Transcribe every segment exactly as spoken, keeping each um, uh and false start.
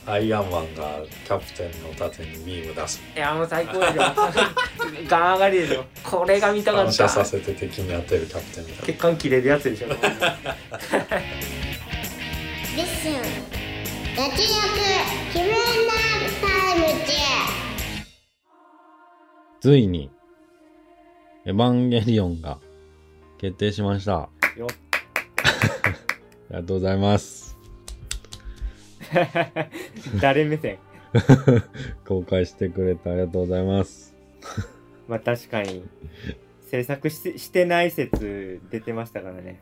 アイアンマンがキャプテンの盾にビーム出す。 いやもう最高でしょガン上がりでしょ。これが見たかった。 反射させて敵に当てるキャプテンみたいな。 血管切れるやつでしょレッスン脱力気分なタイムチついにエヴァンゲリオンが決定しました。 よありがとうございます。 誰目線公開してくれてありがとうございます。 まあ確かに制作 し, してない説出てましたからね。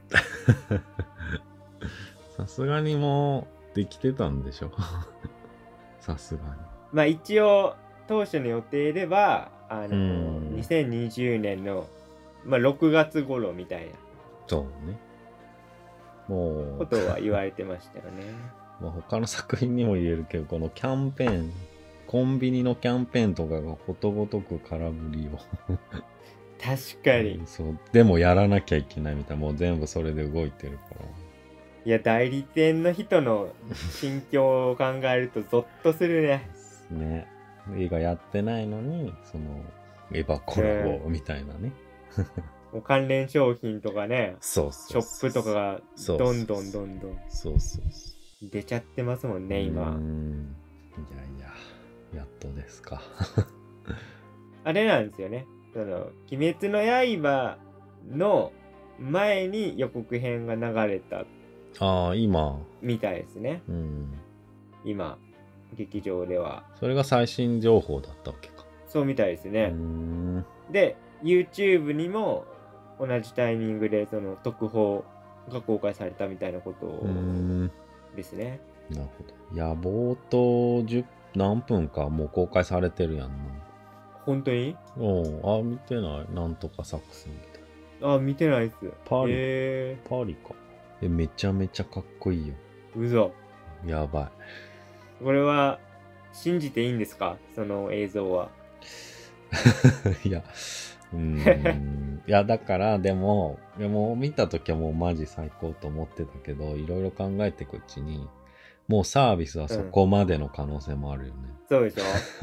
さすがにもうできてたんでしょ。さすがに。 まあ一応当初の予定ではあのうんにせんにじゅうねんの、まあ、ろくがつ頃みたいなそうね。もうことは言われてましたよね。 まあ他の作品にも言えるけど、このキャンペーン、コンビニのキャンペーンとかがことごとく空振りを確かに。 そうでもやらなきゃいけないみたいな、もう全部それで動いてるから。 いや代理店の人の心境を考えるとゾッとするね。 ね、映画やってないのにそのエヴァコラボみたいなね。 もう関連商品とかね、 そうそうそうショップとかがそうどんどんどんどんそうそうそう出ちゃってますもんね今。 うーんいやいややっとですか。 あれなんですよね。その鬼滅の刃の前に予告編が流れたああ今みたいですね。 うん今劇場ではそれが最新情報だったわけか。 そうみたいですうーね。 んで YouTube にも同じタイミングでその特報が公開されたみたいなことうーんですね。 なるほど。いや冒頭じゅう何分かもう公開されてるやんな。 本当に？ おうあ見てない。なんとか作戦みたいな。 あ見てないっす。 パリえパリか。えめちゃめちゃかっこいいよ。 ー、嘘。 やばい。 これは信じていいんですか？その映像は。 いや、うーん。いや、だから、でも、でも見たときはもうマジ最高と思ってたけど、いろいろ考えていくうちに、もうサービスはそこまでの可能性もあるよね。 そうでしょ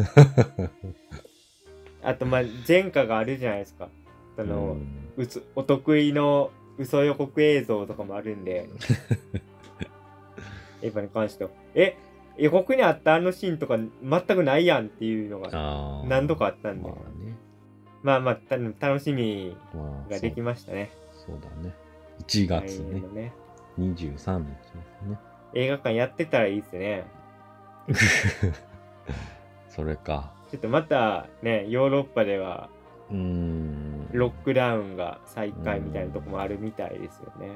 あと、まあ、前科があるじゃないですか。その、うつお得意の嘘予告映像とかもあるんで、エヴァに関しては。え、予告にあったあのシーンとか全くないやんっていうのがあ何度かあったんで。 まあね。 まあまあ、た楽しみまあ、 ができましたね。 そうそうだね。いちがつね来年の。ね。 にじゅうさんにちですね。 映画館やってたらいいですね。 それか。 ちょっとまたね、ヨーロッパではうーん。 ロックダウンが再開みたいなとこもあるみたいですよね。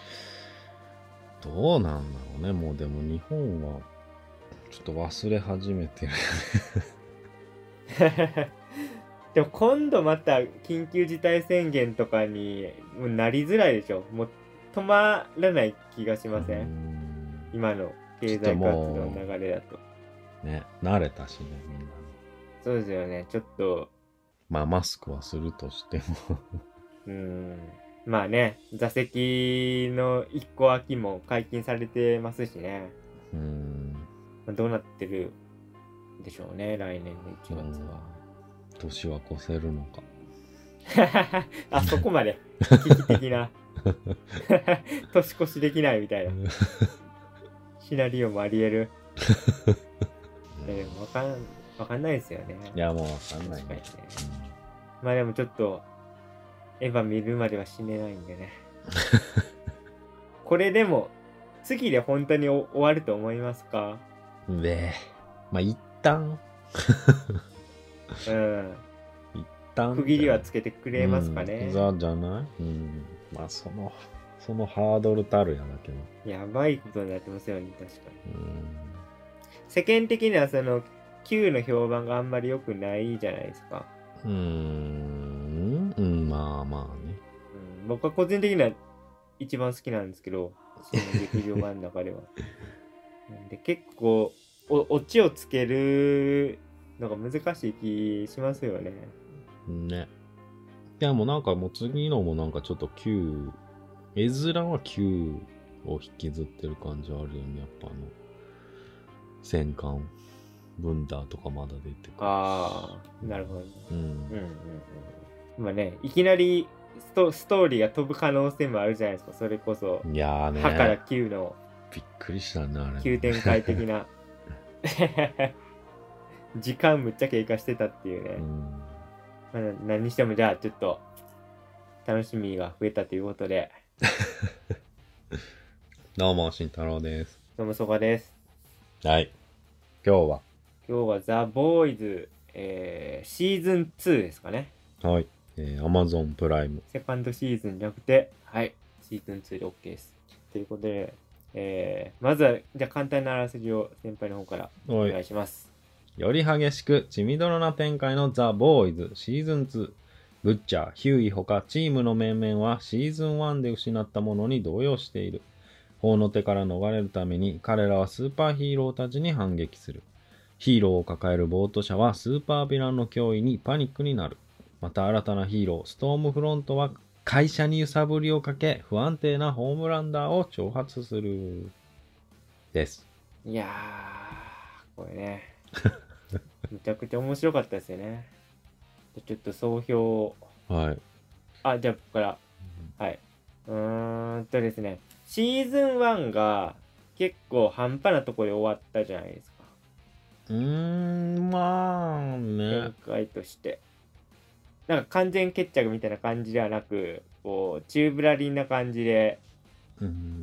どうなんだろうね。もうでも日本はちょっと忘れ始めてるよね。 でも今度また緊急事態宣言とかにもうなりづらいでしょ。もう止まらない気がしません？ うーん今の経済活動の流れだと。 ね、慣れたしね、みんなね。 そうですよね。ちょっと、 まあマスクはするとしてもうーん。まあね、座席の一個空きも解禁されてますしね。 うーん。 まあどうなってるでしょうね、来年のいちがつは。 年は越せるのか。 あそこまで危機的な年越しできないみたいなシナリオもあり得る。えー、わかんわかんないですよね。 いやもうわかんないね。 確かにね。まあでもちょっとエヴァ見るまでは死ねないんでね。これでも次で本当に終わると思いますか？ うん、で、まあ一旦うん。 一旦区切りはつけてくれますかね。 うん、ザじゃない？うん。まあそのそのハードルたるやだけど。 やばいことになってますよね、確かに。 うん。 世間的にはその Q の評判があんまり良くないじゃないですか。 うーん、うん、まあまあね。 うん、僕は個人的には一番好きなんですけど、新劇場版の中では。なんで結構お、オチをつけるのが難しい気しますよね。 ね。いやもうなんかもう次のもなんかちょっと Q、絵面は Q を引きずってる感じはあるよね、やっぱあの。 戦艦ブンダーとかまだ出てくる。 ああ、なるほど、ね。 うん。 うんうんうん。まあね、いきなりス ト, ストーリーが飛ぶ可能性もあるじゃないですか。それこそ。 いやーね。 はからきゅうの。 びっくりしたね、あれ。 急展開的な。時間むっちゃ経過してたっていうね。うん、まあ、何にしてもじゃあちょっと楽しみが増えたということで。 どうも、慎太郎です。 どうも、そばです。 はい。今日は今日はザ・ボーイズ、えー、シーズンツーですかね。 はい。えー、Amazon プライム。 セカンドシーズンじゃなくて、はい。シーズンツーで OK です。ということで、えー、まずは、じゃあ簡単なあらすじを先輩の方からお願いします。 より激しく血みどろな展開のザ・ボーイズシーズンツー。ブッチャー、ヒューイほかチームの面々はシーズンワンで失ったものに動揺している。法の手から逃れるために彼らはスーパーヒーローたちに反撃する。ヒーローを抱えるボート社はスーパーヴィランの脅威にパニックになる。また新たなヒーロー、ストームフロントは会社に揺さぶりをかけ不安定なホームランダーを挑発する。です。 いやー、これね。めちゃくちゃ面白かったですよね。ちょっと総評。 はい。 あ、じゃあここから。はい。うーんとですね。シーズンワンが結構半端なところで終わったじゃないですか。 うーん、まあね。 展開として。なんか完全決着みたいな感じではなく、こう、宙ぶらりんな感じで、 うん、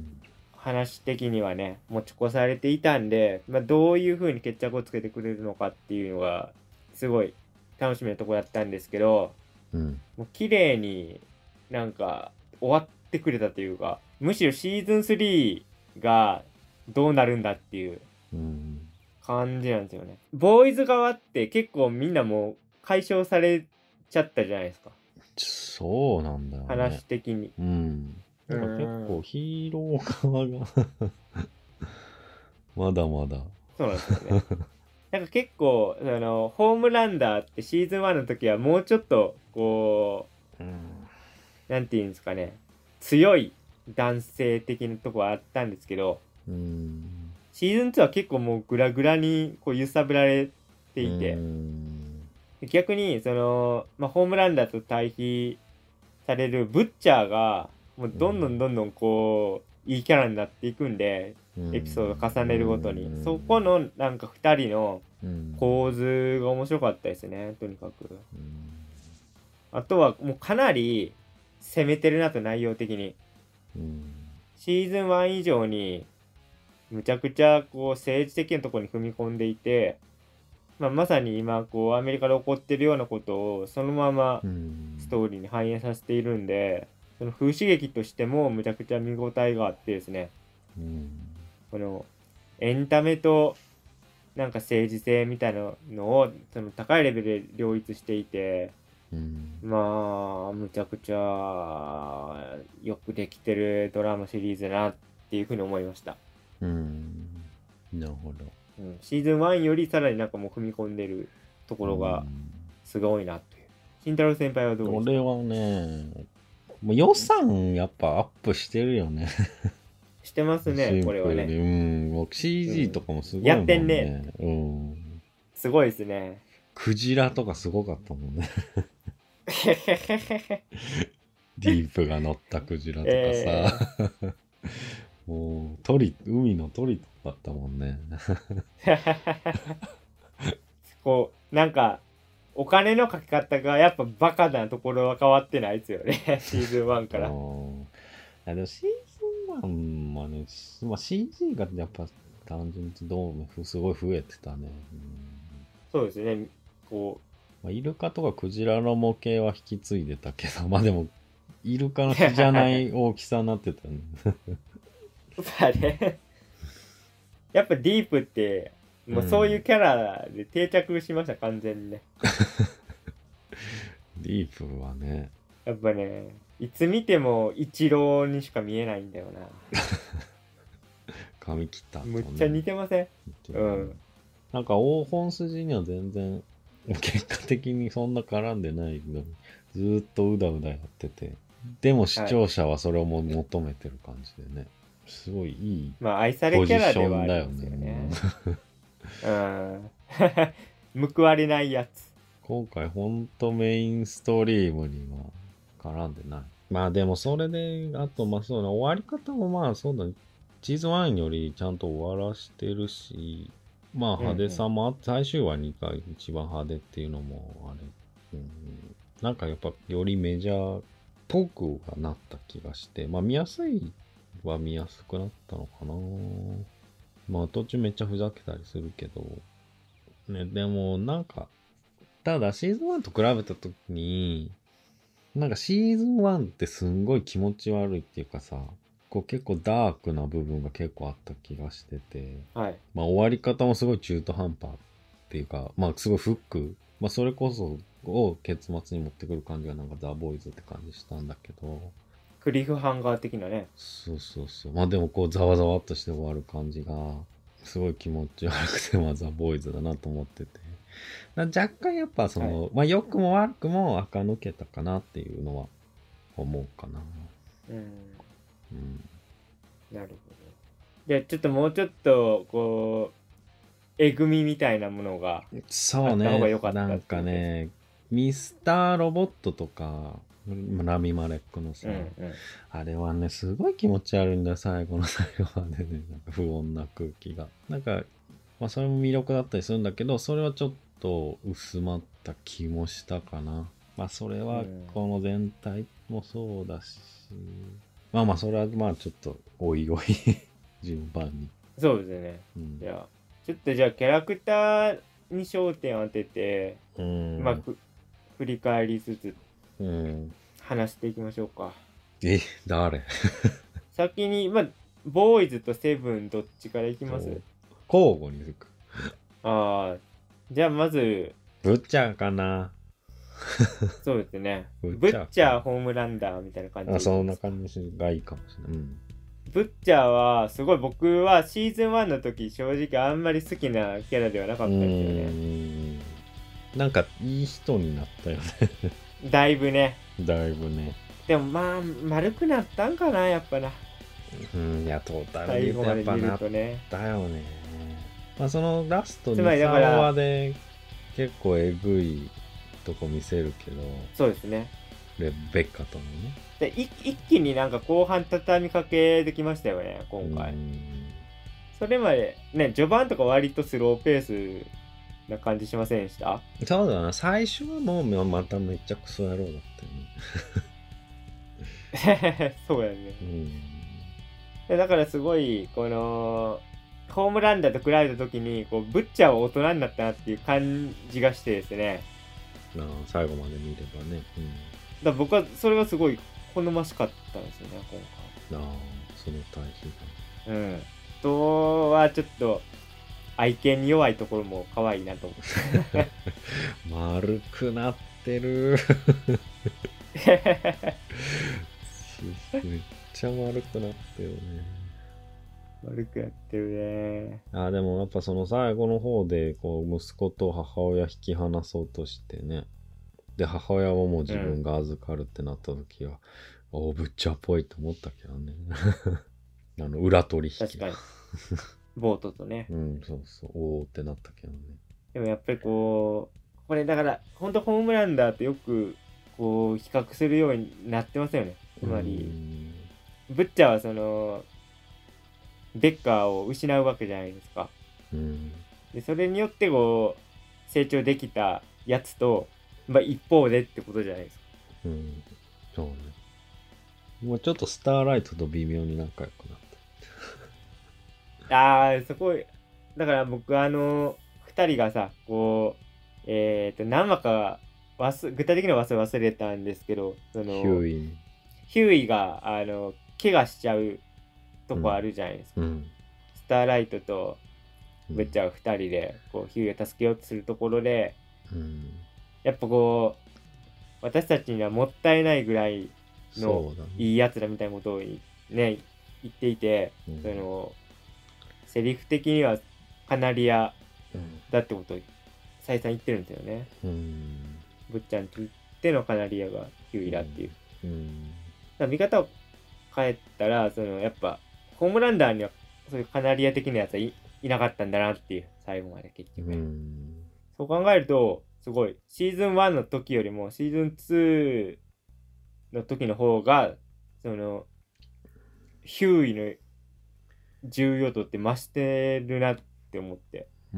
話的にはね、持ち越されていたんで、まあ、どういう風に決着をつけてくれるのかっていうのが、すごい楽しみなところだったんですけど、 うん、 もう綺麗になんか終わってくれたというか、むしろシーズンスリーがどうなるんだっていう感じなんですよね。ボーイズ側って結構みんなもう解消されちゃったじゃないですか。 そうなんだよね。 話的に。 うん。なんか結構ヒーロー側がまだまだ。 そうなんですよね。なんか結構あのホームランダーってシーズンワンの時はもうちょっとこう、うん、なんていうんですかね、強い男性的なとこはあったんですけど、 うん、 シーズンツーは結構もうグラグラにこう揺さぶられていて、うん、逆にその、まあ、ホームランダーと対比されるブッチャーがもうどんどんどんどんこういいキャラになっていくんで、エピソード重ねるごとに、そこのなんかふたりの構図が面白かったですね、とにかく。あとはもうかなり攻めてるなと、内容的に。シーズンワン以上にむちゃくちゃこう政治的なところに踏み込んでいて、まあ、まさに今こうアメリカで起こってるようなことをそのままストーリーに反映させているんで、その風刺劇としてもむちゃくちゃ見応えがあってですね、うん、このエンタメとなんか政治性みたいなのをその高いレベルで両立していて、うん、まあむちゃくちゃよくできてるドラマシリーズだなっていうふうに思いました。 うん、なるほど。 うん、シーズンワンよりさらになんかもう踏み込んでるところがすごいなという。慎太郎先輩はどうですか？ 俺はね、もう予算やっぱアップしてるよね。 してますね、これはね。 うん、シージー とかもすごいもんね。 やってんね。 うん。 すごいですね。 クジラとかすごかったもんね。ディープが乗ったクジラとかさ。えー、もう鳥、海の鳥だったもんね。 こう、なんか、お金のかけ方がやっぱバカなところは変わってないですよね。シーズンワンから。 いやでもシーズンワンはね、まあ、シージー がやっぱ単純にどうすごい増えてたね。うん、 そうですね。こう、まあ、イルカとかクジラの模型は引き継いでたけど、まあでも、イルカの比じゃない大きさになってたね。 あれやっぱディープってもうそういうキャラで定着しました、うん、完全にね。 ディープはね、 やっぱね、いつ見てもイチローにしか見えないんだよな。 髪切った後、ね、 むっちゃ似てません？うん。 なんか大本筋には全然結果的にそんな絡んでないのにずーっとうだうだやってて、でも視聴者はそれをも求めてる感じでね、すごいいいまあ愛されキャラではあるんですよね。 うん報われないやつ。 今回ほんとメインストリームには絡んでない。まあでもそれで、あとまあそうだ、終わり方もまあそうだね。シーズンワンよりちゃんと終わらしてるし、まあ派手さもあって、最終話にかい一番派手っていうのもあれ、うん、なんかやっぱよりメジャーっぽくはなった気がして、まあ見やすいは見やすくなったのかな。まあ途中めっちゃふざけたりするけど、ね、でもなんか、ただシーズンワンと比べたときに、なんかシーズンワンってすんごい気持ち悪いっていうかさ、こう結構ダークな部分が結構あった気がしてて、 はい。 まあ終わり方もすごい中途半端っていうか、まあすごいフック、まあそれこそを結末に持ってくる感じがなんかザ・ボーイズって感じしたんだけど、 クリフハンガー的なね。 そうそうそう。まあでもこうざわざわっとして終わる感じが、すごい気持ち悪くて、まあザ・ボーイズだなと思ってて。若干やっぱその、はい、まあ良くも悪くも垢抜けたかなっていうのは思うかな。 うん。うん。なるほど。じゃあちょっともうちょっとこうえぐみみたいなものがあった方が良かった。 そうね。なんかね、ミスターロボットとかラミマレックのさ、うんうん、あれはねすごい気持ち悪いんだよ、最後の最後までね、なんか不穏な空気がなんか、まあそれも魅力だったりするんだけど、それはちょっとと薄まった気もしたかな。まあそれはこの全体もそうだし、うん、まあまあそれはまあちょっとおいおい順番に。 そうですね、うん、じゃあちょっとじゃあキャラクターに焦点を当てて、うん、まあ振り返りつつ話していきましょうか。 うん、え誰先にまあボーイズとセブンどっちからいきます？ 交互にいく。 ああ、じゃあまずブッチャーかな。 そうですね。ブッチャーホームランダーみたいな感じ。 あ、そんな感じがいいかもしれない。うん、 ブッチャーはすごい僕はシーズンワンの時正直あんまり好きなキャラではなかったんですよね。うーん、 なんかいい人になったよね。 だいぶね。 だいぶね。 でもまあ丸くなったんかなやっぱな。 うん、いやトータルでやっぱなったよね。まあそのラストにさんわで結構えぐいとこ見せるけど、 そうですね。 レベッカとのね。 で一気になんか後半畳みかけできましたよね今回。それまでね序盤とか割とスローペースな感じしませんでした？ そうだな、最初はもうまためっちゃクソ野郎だったよね。 そうやね、うん、だからすごいこのホームランダーと比べた時にこうブッチャーは大人になったなっていう感じがしてですね。 ああ、最後まで見ればね、うん、 だ僕はそれがすごい好ましかったんですよね今回。ああ、その対比が。うん。とはちょっと愛犬に弱いところも可愛いなと思って。 丸くなってる。めっちゃ丸くなってるね。 悪くやってるね。 あ、でもやっぱその最後の方でこう息子と母親引き離そうとしてね、で母親はもう自分が預かるってなった時は、うん、おブッチャーっぽいと思ったけどね。あの裏取引。 確かに。ボートとね。 うん、そうそう、おーってなったけどね。 でもやっぱりこうこれだから本当ホームランダーとよくこう比較するようになってますよね。つまりブッチャーはそのベッカーを失うわけじゃないですか。うん、でそれによってこう成長できたやつと、まあ、一方でってことじゃないですか。 うん、そうね。もうちょっとスターライトと微妙に仲良くなった。 ああ、そこだから僕あの二人がさこうえっ、ー、と何話か忘具体的な話忘れたんですけど、そのヒューイヒューイがあの怪我しちゃうとこあるじゃないですか、うん、スターライトとブッチャーふたりでこうヒューイを助けようとするところで、うん、やっぱこう私たちにはもったいないぐらいのいいやつらみたいなことをね言っていて、うん、そのセリフ的にはカナリアだってことを再三言ってるんですよね、うん、ブッチャーにとってのカナリアがヒューイだっていう、うんうん、だから見方を変えたらそのやっぱホームランダーにはそういうカナリア的なやつはいいなかったんだなっていう、最後まで結局。 うん。 そう考えると、すごい、シーズンワンの時よりもシーズンツーの時の方が、その、ヒューイの重要度って増してるなって思って。 うん。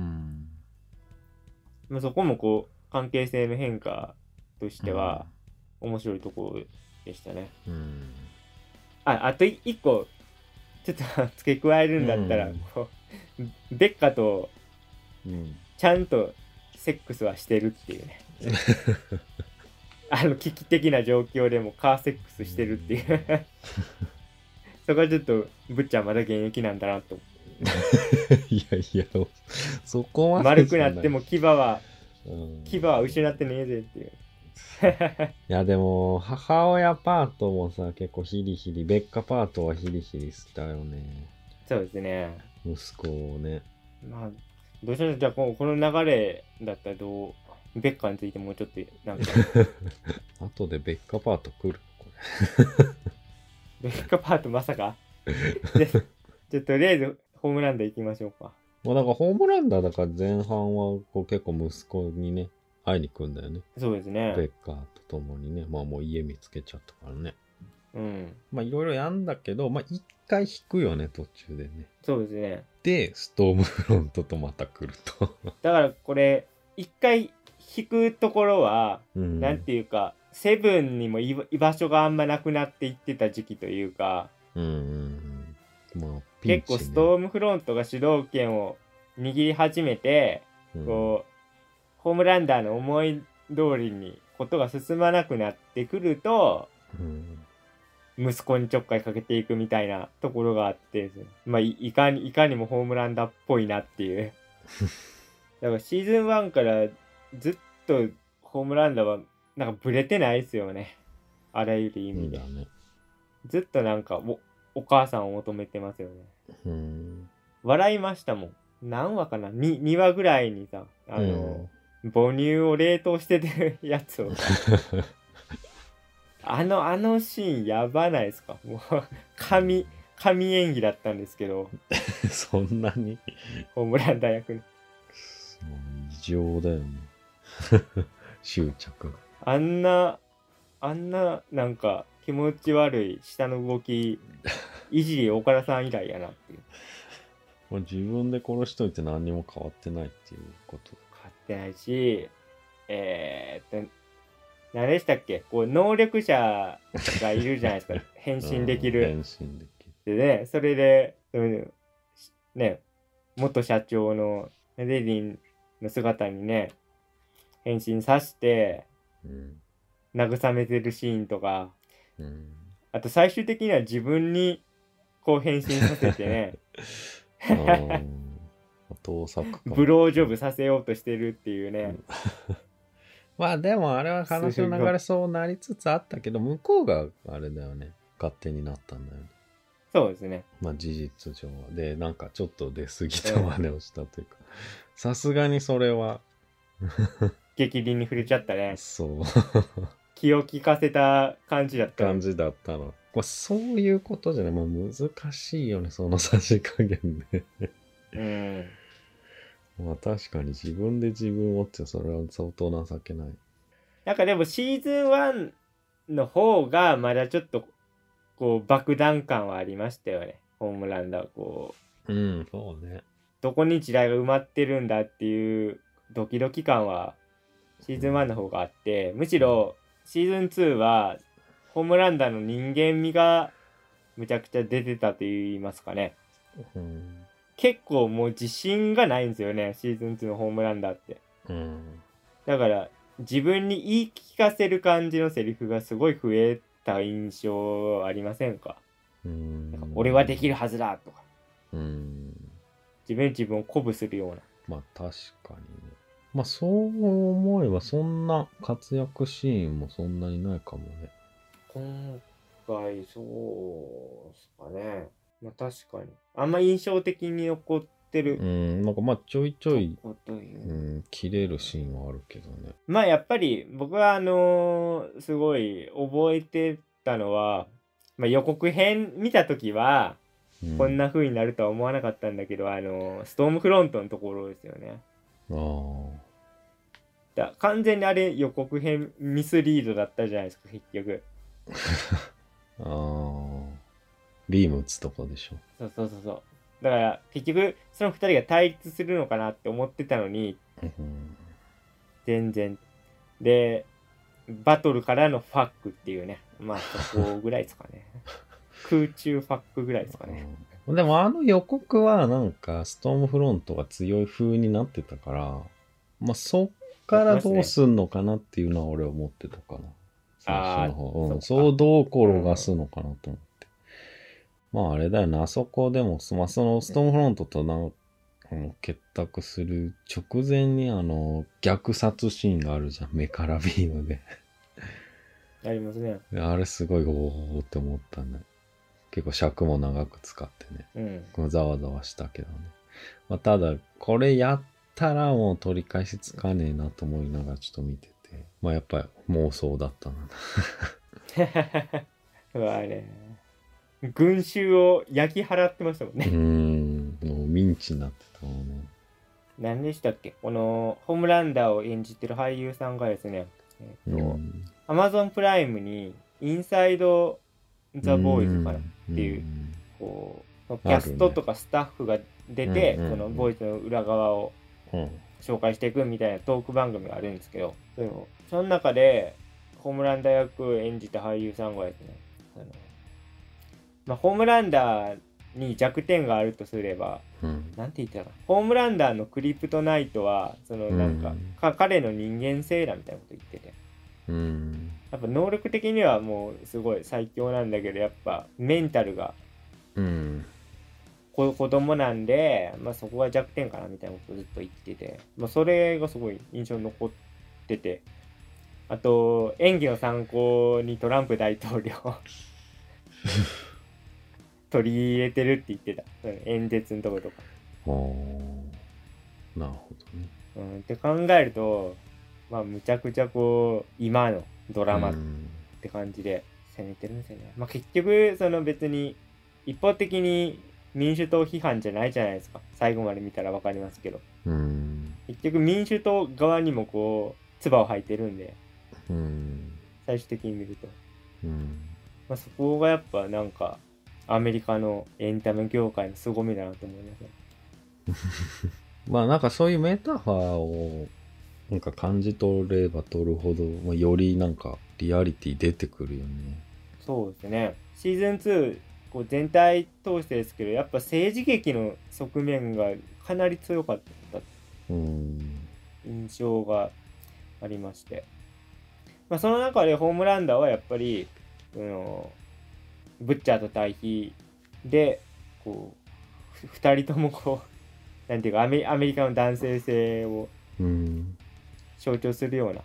まあ、そこもこう、関係性の変化としては、面白いところでしたね。 うん。 あ、あと一個、ちょっと付け加えるんだったら、 うん、 こう、ベッカと、ちゃんとセックスはしてるっていうね。あの危機的な状況でもカーセックスしてるっていうそこはちょっとブッチャーまだ現役なんだなと思っていやいやそこは丸くなっても牙は、 うん、 牙は失ってねえぜっていういやでも母親パートもさ結構ヒリヒリベッカパートはヒリヒリしたよね。 そうですね、 息子をね。まあどうしよう。じゃあこの流れだったらどうベッカについてもうちょっとなんか後でベッカパート来るこれベッカパートまさかでちょっととりあえずホームランダー行きましょうか。 まあだからホームランダーだから前半はこう結構息子にね会いに来るんだよね。 そうですね。 ベッカーと共にね。まあもう家見つけちゃったからね。 うん。 まあいろいろやんだけど、まあ一回引くよね、途中でね。 そうですね。 で、ストームフロントとまた来ると。 だからこれ、一回引くところは、うん、なんていうか、セブンにも居場所があんまなくなっていってた時期というか、 うんうんうん。まあ、 ピンチね、結構ストームフロントが主導権を握り始めて、うん、こう、ホームランダーの思い通りにことが進まなくなってくると、うん、息子にちょっかいかけていくみたいなところがあって、まあ い, いかにいかにもホームランダーっぽいなっていうだからシーズンワンからずっとホームランダーはなんかブレてないですよね、あらゆる意味で。いいね、ずっとなんか お, お母さんを求めてますよね。うん、笑いましたもん。何話かな 2, 2話ぐらいにさ、あの、うん、母乳を冷凍してるやつをあのあのシーンやばないですか。もう神神演技だったんですけどそんなにホームランダー役の異常だよね執着。 あんなあんななんか気持ち悪い下の動きいじり岡田さん以来やなっていうまあ自分で殺しといて何にも変わってないっていうこと。 変わってないし、えー、っと何でしたっけ、こう能力者がいるじゃないですか変身できる変身できるでね、それでね、元社長のレディンの姿にね変身させて、うん、慰めてるシーンとか、うん、あと最終的には自分にこう変身させてね盗作かブロージョブさせようとしてるっていうねまあでもあれは話の流れそうなりつつあったけど、向こうがあれだよね、勝手になったんだよね。 そうですね。 まあ事実上はでなんかちょっと出過ぎた真似をしたというか、さすがにそれは激鱗に触れちゃったね。 そう気を利かせた感じだった感じだったの。まあ、そういうことじゃない、まあ、難しいよねそのさじ加減でうんまあ確かに自分で自分をってそれは相当情けない。 なんかでもシーズンワンの方がまだちょっとこう爆弾感はありましたよね。ホームランダーこう。うんそうね。 どこに地雷が埋まってるんだっていうドキドキ感はシーズンワンの方があって、むしろシーズンツーはホームランダーの人間味がむちゃくちゃ出てたと言いますかね。うん結構もう自信がないんですよね、シーズンツーのホームランダーって。うん、だから自分に言い聞かせる感じのセリフがすごい増えた印象ありませんか？うん、なんか俺はできるはずだとか、うん、自分自分を鼓舞するような。 まあ確かにね。まあそう思えばそんな活躍シーンもそんなにないかもね。 今回そうですかね。まあ確かにあんま印象的に残ってる、 うんなんかまあちょいちょい、うん、切れるシーンはあるけどね。 まあやっぱり僕はあのー、すごい覚えてたのは、まあ、予告編見た時はうん、 こんな風になるとは思わなかったんだけど、あのストームフロントのところですよね。 あだ完全にあれ予告編ミスリードだったじゃないですか結局。 ああリーム打つとこでしょ。 そうそうそうそう。だから結局そのふたりが対立するのかなって思ってたのに、 うん、 全然でバトルからのファックっていうね、まあそこぐらいですかね。空中ファックぐらいですかね。 うん、でもあの予告はなんかストームフロントが強い風になってたから、まあそっからどうすんのかなっていうのは俺は思ってたかな。最初の方。うん、そうどう転がすのかなと思って。うん、まああれだよな、あそこでも、まあ、そのストームフロントとなあの結託する直前にあの虐殺シーンがあるじゃん、目からビームで。 ありますね。 あれすごいおーって思ったね。結構尺も長く使ってね。うん。ざわざわしたけどね。まあ、ただ、これやったらもう取り返しつかねえなと思いながらちょっと見てて。まあやっぱり妄想だったな。 うわね。群衆を焼き払ってましたもんね。 うーん。もうミンチになってたもんね。 何でしたっけ、このホームランダーを演じてる俳優さんがですね、えっと、うん、Amazon プライムにインサイドザボーイズかなっていう、こうキャストとかスタッフが出て、ね、そのボーイズの裏側を紹介していくみたいなトーク番組があるんですけど、でもその中でホームランダー役を演じた俳優さんがですね、あの、まあ、ホームランダーに弱点があるとすれば、うん、なんて言ったらホームランダーのクリプトナイトはそのなんか、うん、か彼の人間性だみたいなこと言ってて、うん、やっぱ能力的にはもうすごい最強なんだけど、やっぱメンタルが、うん、子供なんで、まあ、そこが弱点かなみたいなことをずっと言ってて、まあ、それがすごい印象に残ってて、あと演技の参考にトランプ大統領取り入れてるって言ってた、演説のとことか。 ああ、なるほどね。 うん、って考えると、まあむちゃくちゃこう今のドラマって感じで攻めてるんですよね。まあ結局その別に一方的に民主党批判じゃないじゃないですか。最後まで見たらわかりますけど。うん、結局民主党側にもこう唾を吐いてるんで、うん、最終的に見ると、うん、まあそこがやっぱなんかアメリカのエンタメ業界の凄みだなと思いますね。 まあなんかそういうメタファーをなんか感じ取れば取るほど、まあ、よりなんかリアリティ出てくるよね。 そうですね。シーズンツーこう全体通してですけど、やっぱ政治劇の側面がかなり強かった印象がありまして、まあ、その中でホームランダーはやっぱりあのブッチャーと対比でこうふたりともこうなんていうかアメ、アメリカの男性性を象徴するような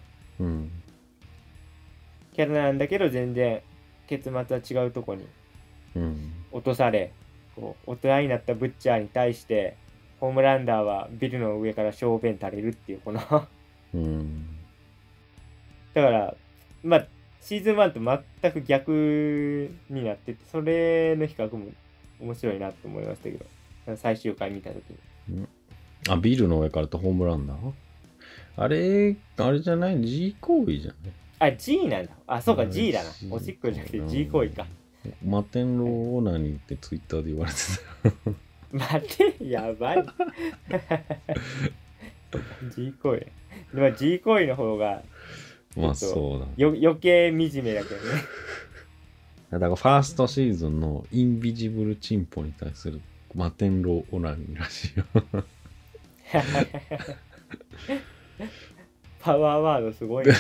キャラなんだけど、全然結末は違うとこに落とされ、こう大人になったブッチャーに対してホームランダーはビルの上から小便垂れるっていうこのうんだからまあシーズンワンと全く逆になってて、それの比較も面白いなと思いましたけど、最終回見たときに、 うん、あビルの上からとホームランダーあれあれじゃない G 行為じゃないあ G なんだ。あそうか G だな。おしっこじゃなくて G 行為か。 マテンローオナニーってツイッターで言われてた。待てやばい。G 行為。でも G 行為の方がまあそうだ、ね、 よ余計惨めだけどね。 だからファーストシーズンのインビジブルチンポに対するマテンローオナニーらしいよ。 パワーワードすごい、ね。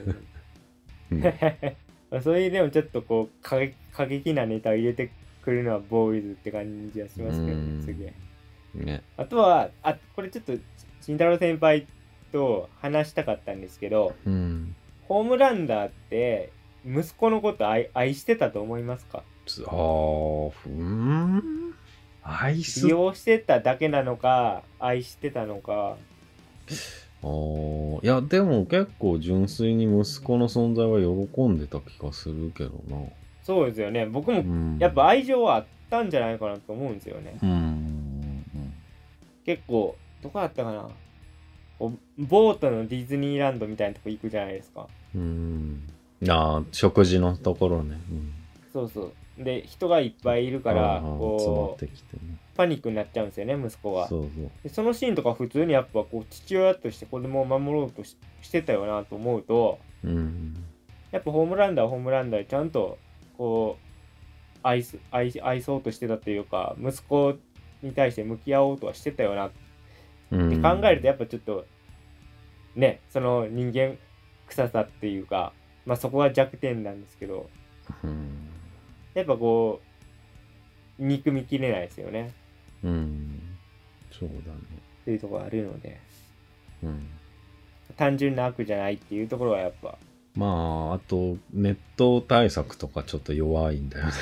うん、そういうでもちょっとこう過激、過激なネタを入れてくるのはボーイズって感じはしますけどね。すげえ。ね、あとはあこれちょっと慎太郎先輩と話したかったんですけど、うん、ホームランダーって息子のこと愛愛してたと思いますか？ああ、ふん。愛す。 利用してただけなのか愛してたのか。 ああ、いやでも結構純粋に息子の存在は喜んでた気がするけどな。 そうですよね。僕もやっぱ愛情はあっったんじゃないかなと思うんですよね。 うんうん結構どこだったかな、こうボートのディズニーランドみたいなとこ行くじゃないですか。 うんああ食事のところね、うん、 そうそう。で人がいっぱいいるからああこう集まってきてね。 パニックになっちゃうんですよね、息子が。 そうそうでそのシーンとか普通にやっぱこう父親として子供を守ろうと し, してたよなと思うと、 うんやっぱホームランダーはホームランダーでちゃんとこう愛す 愛, 愛そうとしてたというか、息子に対して向き合おうとはしてたよなってうん考えると、やっぱちょっとね、その人間臭さっていうか、まあそこは弱点なんですけど、 うんやっぱこう憎みきれないですよねうんそうだね。 っていうところがあるので、 うん単純な悪じゃないっていうところはやっぱまああとネット対策とかちょっと弱いんだよね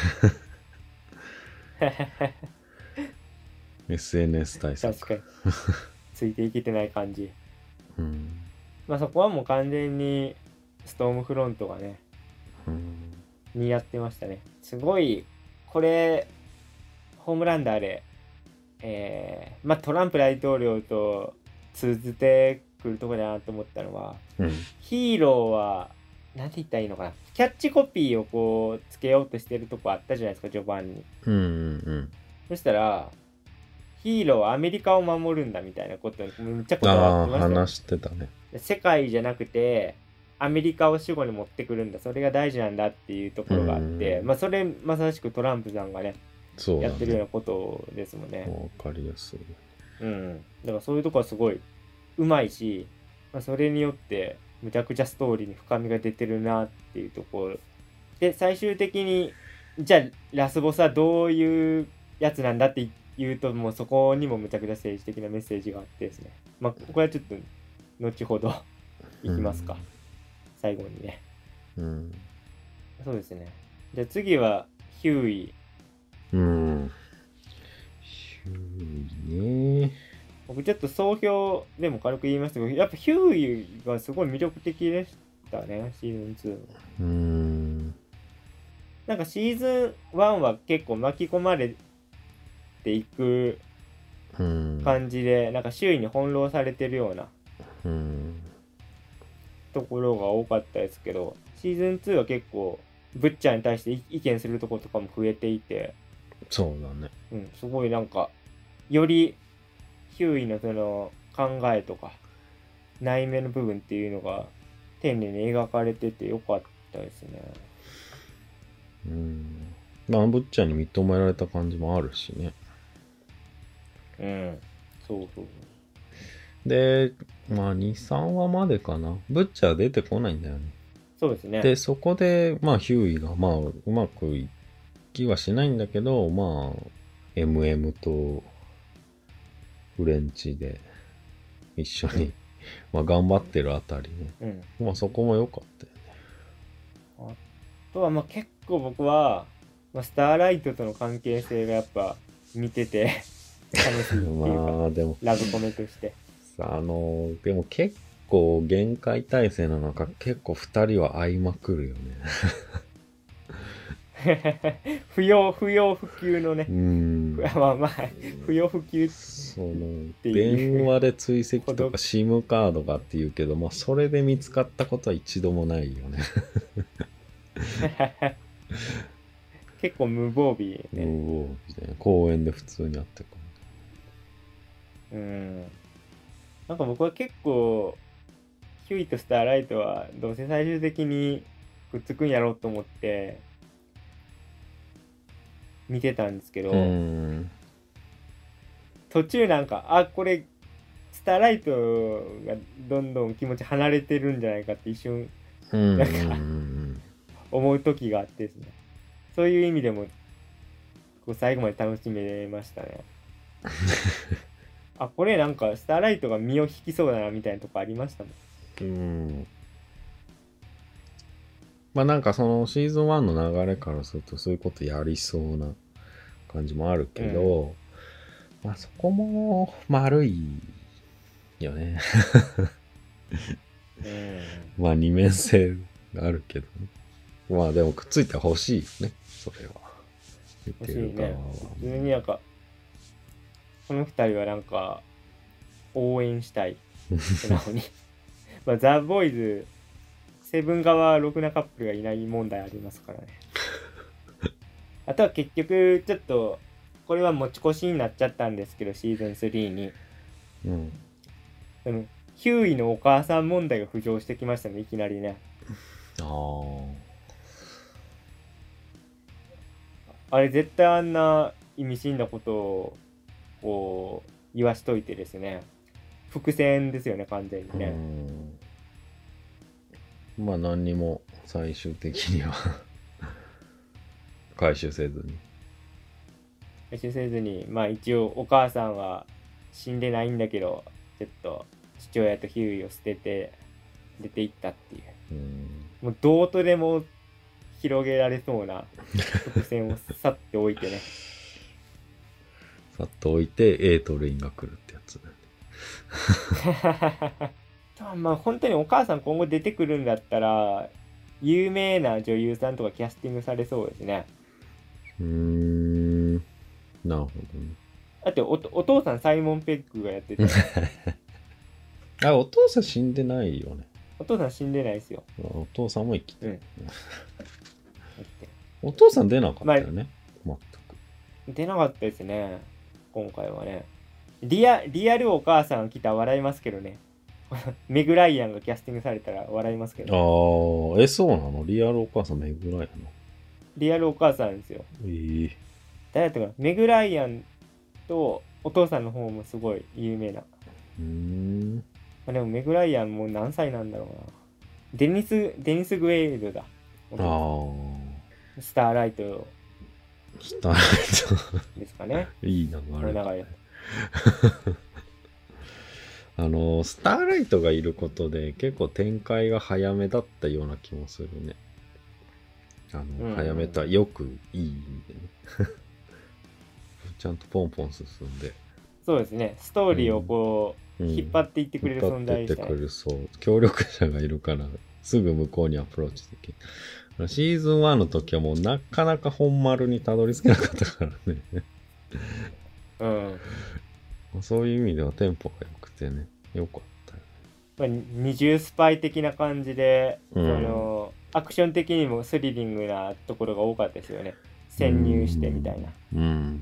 エスエヌエス 対策。 確かについていけてない感じ。 うんまあそこはもう完全にストームフロントがねうん似合ってましたね。すごいこれホームランダーで、えー、まあトランプ大統領と通じてくるところだなと思ったのは、 うんヒーローはなんて言ったらいいのかな、キャッチコピーをこうつけようとしてるとこあったじゃないですか、序盤に。 うんうんそしたらヒーローはアメリカを守るんだみたいなことにめっちゃこだあわってましたよね。 あ話してたね。 世界じゃなくてアメリカを主語に持ってくるんだ、それが大事なんだっていうところがあって、 うんまあそれまさしくトランプさんがねそうだね。 やってるようなことですもんね。 わかりやすい。 うん。だからそういうとこはすごいうまいし、まあ、それによってむちゃくちゃストーリーに深みが出てるなっていうところで、最終的にじゃあラスボスはどういうやつなんだって言うと、もうそこにもむちゃくちゃ政治的なメッセージがあってですね、まあこれはちょっと後ほどいきますか、 うん最後にね。 うん。 そうですね。じゃあ次はヒューイ。 うん。ヒューイね。 僕ちょっと総評でも軽く言いましたけど、やっぱヒューイがすごい魅力的でしたね、シーズンツーの。 うーん。 なんかシーズンワンは結構巻き込まれていくうん。 感じで、なんか周囲に翻弄されてるようなうん。 ところが多かったですけど、シーズンツーは結構ブッチャーに対して意見するところとかも増えていて、 そうだね。 うん、すごいなんかよりヒューイのその考えとか内面の部分っていうのが丁寧に描かれててよかったですね。 うん。まあ、ブッチャーに認められた感じもあるしね。 うん、そうそう。 で、まあ、に、さんわまでかな。ブッチャー出てこないんだよね。 そうですね。 で、そこで、まあ、ヒューイが、まあ、うまくいきはしないんだけど、まあ、エムエム とフレンチで一緒に、まあ、頑張ってるあたりね。 うん。 まあ、そこも良かったよね。 あとはまあ結構僕は、まあ、スターライトとの関係性がやっぱ見てて楽しいっていうか、 まあ、でも、 ラブコメとして。 あの、でも結構限界体制なのか、結構二人は合いまくるよね。 不要不要不急のねう、ん。 まあまあ不要不急。 その、 ていう電話で追跡とか SIM カードがって言うけど、まあ、それで見つかったことは一度もないよね。 結構無防備ね。 無防備で公園で普通に会ってくる。 うん。なんか僕は結構ヒューイとスターライトはどうせ最終的にくっつくんやろうと思って見てたんですけど、 うん。 途中なんかあこれスターライトがどんどん気持ち離れてるんじゃないかって一瞬うん。 なんか思う時があってですね、そういう意味でもこう最後まで楽しめましたね。あこれなんかスターライトが身を引きそうだなみたいなとこありましたもん。 うん。まあなんかそのシーズンワンの流れからするとそういうことやりそうな感じもあるけど、うん、まあそこも丸いよね。 うん、 まあ二面性があるけどね。まあでもくっついてほしいよね、それは。 見てる側は。 普通になんか、この二人はなんか、応援したい。素直に。まあ、ザ・ボーイズ、セブン側はろくなカップルがいない問題ありますからね。あとは結局、ちょっと、これは持ち越しになっちゃったんですけど、シーズンスリーに。 うん。 そのヒューイのお母さん問題が浮上してきましたね、いきなりね。 ああ。 あれ絶対あんな意味深なことをこう言わしといてですね、伏線ですよね、完全にね。 うん。まあ何にも最終的には回収せずに。 回収せずに、まあ一応お母さんは死んでないんだけど、ちょっと父親とヒューイを捨てて出ていったっていう。 うん。 もうどうとでも広げられそうな伏線をさっておいてね。 さっと置いて A とレインが来るってやつ。 まあ本当にお母さん今後出てくるんだったら有名な女優さんとかキャスティングされそうですね。 うーん。なるほどね。 だって お, お父さんサイモン・ペックがやっててあ、お父さん死んでないよね。 お父さん死んでないですよ。 お父さんも生きてる。 うんお父さん出なかったよね。まあ、 全く。出なかったですね。今回はね。リア、リアルお母さん来たら笑いますけどね。メグライアンがキャスティングされたら笑いますけど。 ああ、え、そうなの？リアルお母さんメグライアンの？ リアルお母さんですよ。 えー、 誰だったかな？メグライアンとお父さんの方もすごい有名な。 うーん。 まあ、でもメグライアンもう何歳なんだろうな。デニス、デニス・グエールだ。 ああ。 スターライトスターライですかね。 ト。いいな、あれ。 長いあの、スターライトがいることで結構展開が早めだったような気もするね。あの、うん、早めとはよくいい意味でね。ちゃんとポンポン進んで。 そうですね。ストーリーをこう、うん、引っ張っていってくれる存在でしたね。 引っ張っていってくれる、そう。協力者がいるから、すぐ向こうにアプローチできる。シーズンワンの時はもうなかなか本丸にたどり着けなかったからね。 うん。 そういう意味ではテンポが良くてね、良かったよね。 まあ、二重スパイ的な感じで、 うん、 そのアクション的にもスリリングなところが多かったですよね。潜入してみたいな。 うん。うん、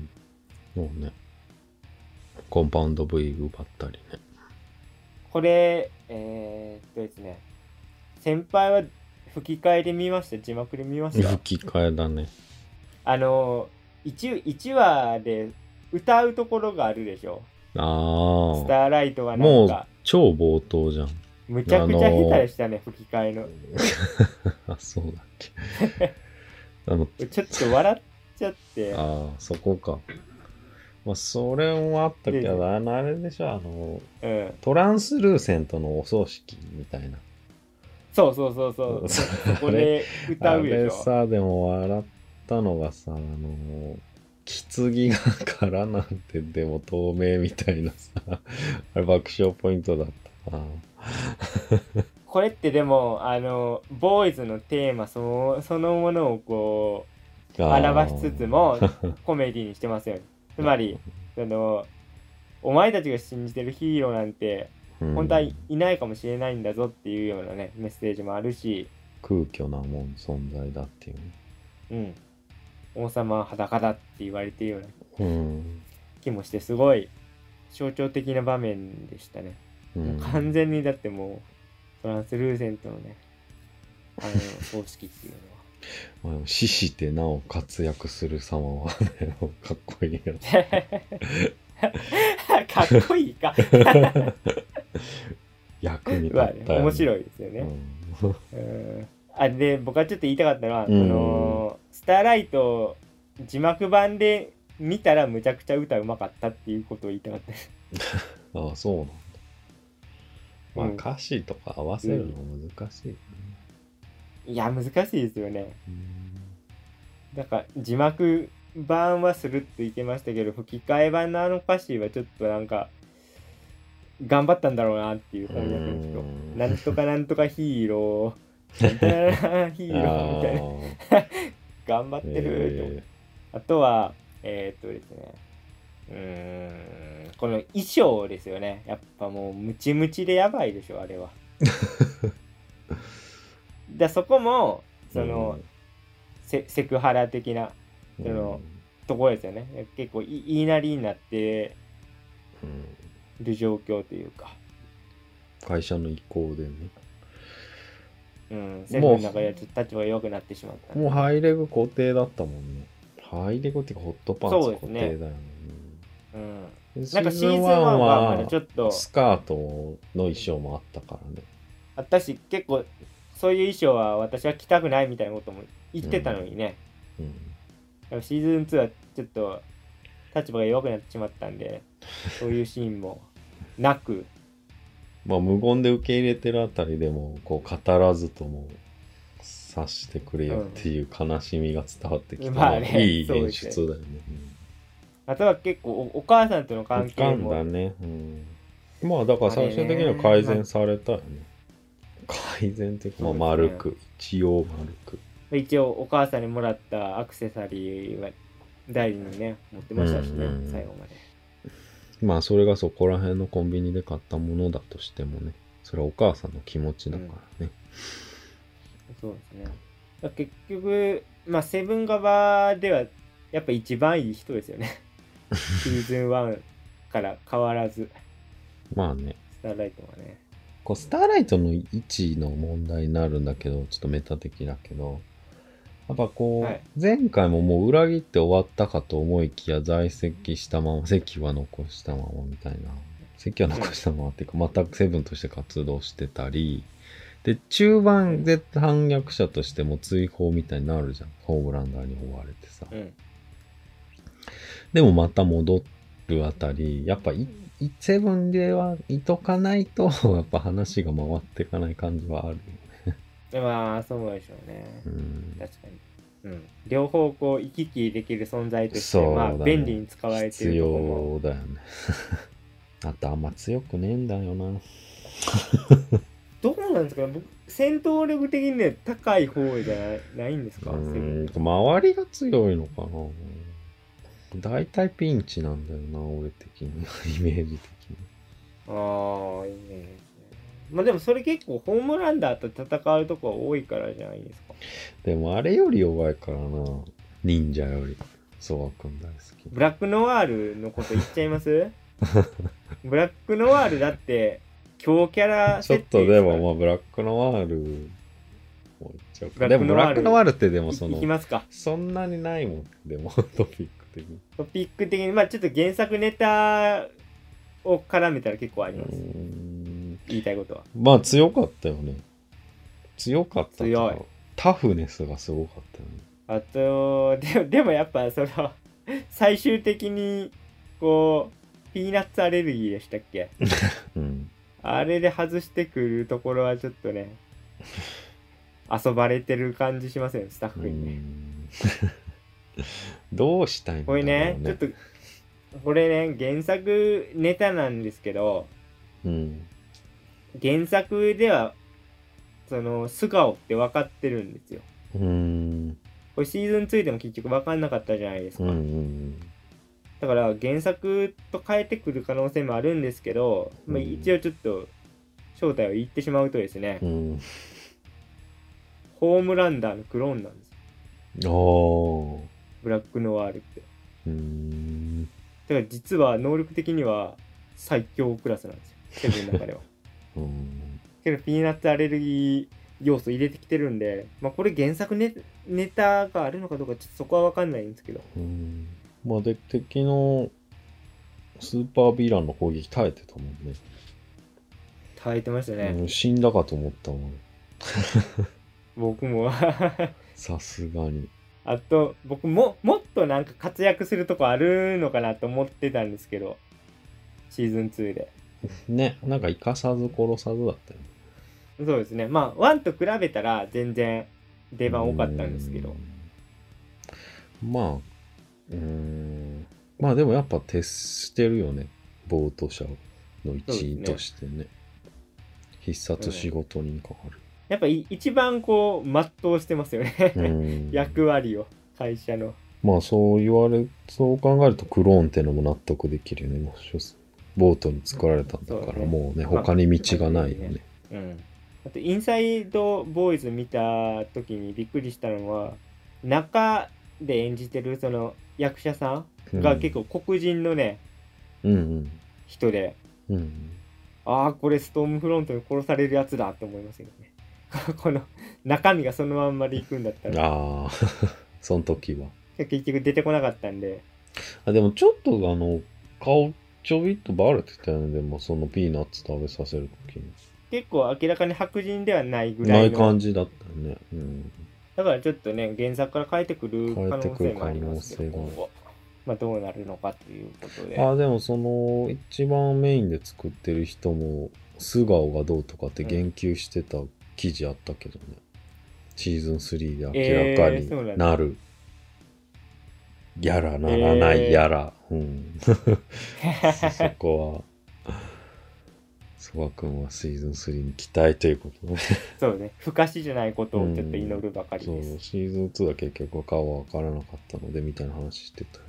もうね、コンパウンド V 奪ったりね。 これ、えー、っとですね、先輩は吹き替えで見ました？字幕で見ました？ 吹き替えだね。 あの 1, 1話で歌うところがあるでしょ。 ああ。 スターライトはなんかもう超冒頭じゃん。 むちゃくちゃ下手でしたね、吹き替えの。 あ、そうだっけ。あのちょっと笑っちゃって。 ああ、そこか。まあ、それもあったけど、あの、あれでしょ、あの、うん、トランスルーセントのお葬式みたいな。 そうそうそうそう。そこで歌うでしょ。 あれさ、でも笑ったのがさ、あの、棺が空なんてでも透明みたいなさ、あれ爆笑ポイントだったな。 これってでも、あの、ボーイズのテーマその、そのものをこう、表しつつも、コメディにしてますよね。つまり、その、お前たちが信じてるヒーローなんて、本当はいないかもしれないんだぞっていうようなね、メッセージもあるし、 空虚なもん存在だっていう、 ね、うん王様は裸だって言われているような気もして、すごい象徴的な場面でしたね、うん、もう完全にだってもうトランスルーセントのねあの葬式っていうのはまあ、死してなお活躍する様はねかっこいいよかっこいいか役に立ったよ、ね、 まあね、面白いですよね、うんうん、あで僕はちょっと言いたかったのは、うん、そのスターライト字幕版で見たらむちゃくちゃ歌うまかったっていうことを言いたかったですああそうなんだ、まあ、うん、歌詞とか合わせるの難しい、ね、 うん、いや難しいですよね、うん、なんか字幕版はスルッといけましたけど、吹き替え版のあの歌詞はちょっとなんか頑張ったんだろうなっていう翻訳の人、なんとかなんとかヒーローヒーローみたいな頑張ってる、 あとはえー、っとですねうーんこの衣装ですよね。やっぱもうムチムチでやばいでしょあれは。だそこもその、うん、セ, セクハラ的なその、うん、ところですよね。結構言いなりになってる状況というか、 会社の意向でね、 うん、セブンの中で立場が弱くなってしまった、 ね、もうハイレグ固定だったもんね。ハイレグっていうかホットパンツ固定だよね。 うん、なんかシーズンワンはまだちょっとスカートの衣装もあったからね。 私結構そういう衣装は私は着たくないみたいなことも言ってたのにね、うんうん、でもシーズンツーはちょっと立場が弱くなってしまったんでそういうシーンもなくまあ無言で受け入れてるあたりでもこう語らずとも察してくれよっていう悲しみが伝わってきて、うんまあね、いい演出だよね。 あとは結構 お, お母さんとの関係もだね、うん、まあだから最終的には改善されたよね。改善っていうか、まあ、丸く、ね、一応丸く一応お母さんにもらったアクセサリーは大事にね持ってましたしね、うんうん、最後まで。 まあそれがそこら辺のコンビニで買ったものだとしてもね、それはお母さんの気持ちだからね、 うん、そうですね。結局まあセブン側ではやっぱ一番いい人ですよねシーズンワンから変わらずまあねスターライトはねこうスターライトの位置の問題になるんだけど、ちょっとメタ的だけど、やっぱこう、はい、前回ももう裏切って終わったかと思いきや在籍したまま、席は残したままみたいな、席は残したままっていうか、またセブンとして活動してたり、で、中盤で反逆者としても追放みたいになるじゃん。ホームランダーに追われてさ。うん、でもまた戻るあたり、やっぱい、セブンではいとかないとやっぱ話が回っていかない感じはあるよね。 まあそうでしょうね。うん、確かに、うん。両方こう行き来できる存在として、ね、まあ便利に使われてるとこも必要だよね。あとあんま強くねえんだよな。 どうなんですかね。僕戦闘力的にね高い方じゃないんですか。 うん、周りが強いのかな。大体ピンチなんだよな、俺的に。イメージ的に。 ああ、いいね。まあでもそれ結構ホームランダーと戦うとこ多いからじゃないですか。 でもあれより弱いからな。忍者より。ソワ君大好き。 ブラックノワールのこと言っちゃいますブラックノワールだって強キャラ設定。ちょっとでもまあブラックノワールもう言っちゃうか。でもブラックノワールってでもその、 いきますか。 そんなにないもん。でもトピック。 トピック的にまあちょっと原作ネタを絡めたら結構あります。言いたいことはまあ強かったよね。強かった。 強い。 タフネスがすごかったよね。 あとでもでもやっぱその最終的にこうピーナッツアレルギーでしたっけ、うん、あれで外してくるところはちょっとね遊ばれてる感じしますよねスタッフにね。 どうしたいんだろうね。 これね、ちょっと、これね、原作ネタなんですけど、うん、原作では、その、素顔って分かってるんですよ。うん、これシーズンツーでも結局分かんなかったじゃないですか。うんうん、だから原作と変えてくる可能性もあるんですけど、うんまあ、一応ちょっと正体を言ってしまうとですね、うん、ホームランダーのクローンなんですよ。おー。ブラックノワールって。うーん。だから実は能力的には最強クラスなんですよ。セブンの中では。うーん。けどピーナッツアレルギー要素入れてきてるんで、まあこれ原作 ネ, ネタがあるのかどうかちょっとそこは分かんないんですけど。 うーん。まあで敵のスーパーヴィランの攻撃耐えてたもんね。 耐えてましたね。 うん、死んだかと思ったもん。 僕もさすがに。 あと僕ももっとなんか活躍するとこあるのかなと思ってたんですけどシーズンツーでねなんか生かさず殺さずだったよね。 そうですねまあワンと比べたら全然出番多かったんですけどまあうーんまあでもやっぱ徹してるよねボート者の一員として ね, ね必殺仕事に関わる、うんやっぱ一番こう全うしてますよね役割を会社のまあそう言われ、そう考えるとクローンってのも納得できるよね。もうボートに作られたんだから、 そうねもうね、 まあ他に道がないよね。 うん。あと、インサイドボーイズ見た時にびっくりしたのは、中で演じてるその役者さんが結構黒人のね、 うんうん。 人で、 うん。 ああ、これストームフロントに殺されるやつだって思いますよね。この中身がそのまんまで行くんだったら、 ああ、その時は。 結局出てこなかったんで、 あ、でもちょっとあの、顔ちょびっとバレてたよね。でもそのピーナッツ食べさせる時に。 結構明らかに白人ではないぐらないいの。 感じだったよね。うん。 だからちょっとね、原作から変えてくる可能性もありますけど、 変えてくる可能性が今後まあどうなるのかということで。 あ、でもその、一番メインで作ってる人も、素顔がどうとかって言及してた記事あったけどね。シーズンスリーで明らかえーそうなんだになる。やらならないえーやら。うん。そこは、ソワ君はシーズンスリーに期待ということね。 そうね、不可視じゃないことをちょっと祈るばかりそうです。、 シーズンツーは結局顔は分からなかったので、みたいな話してたよ。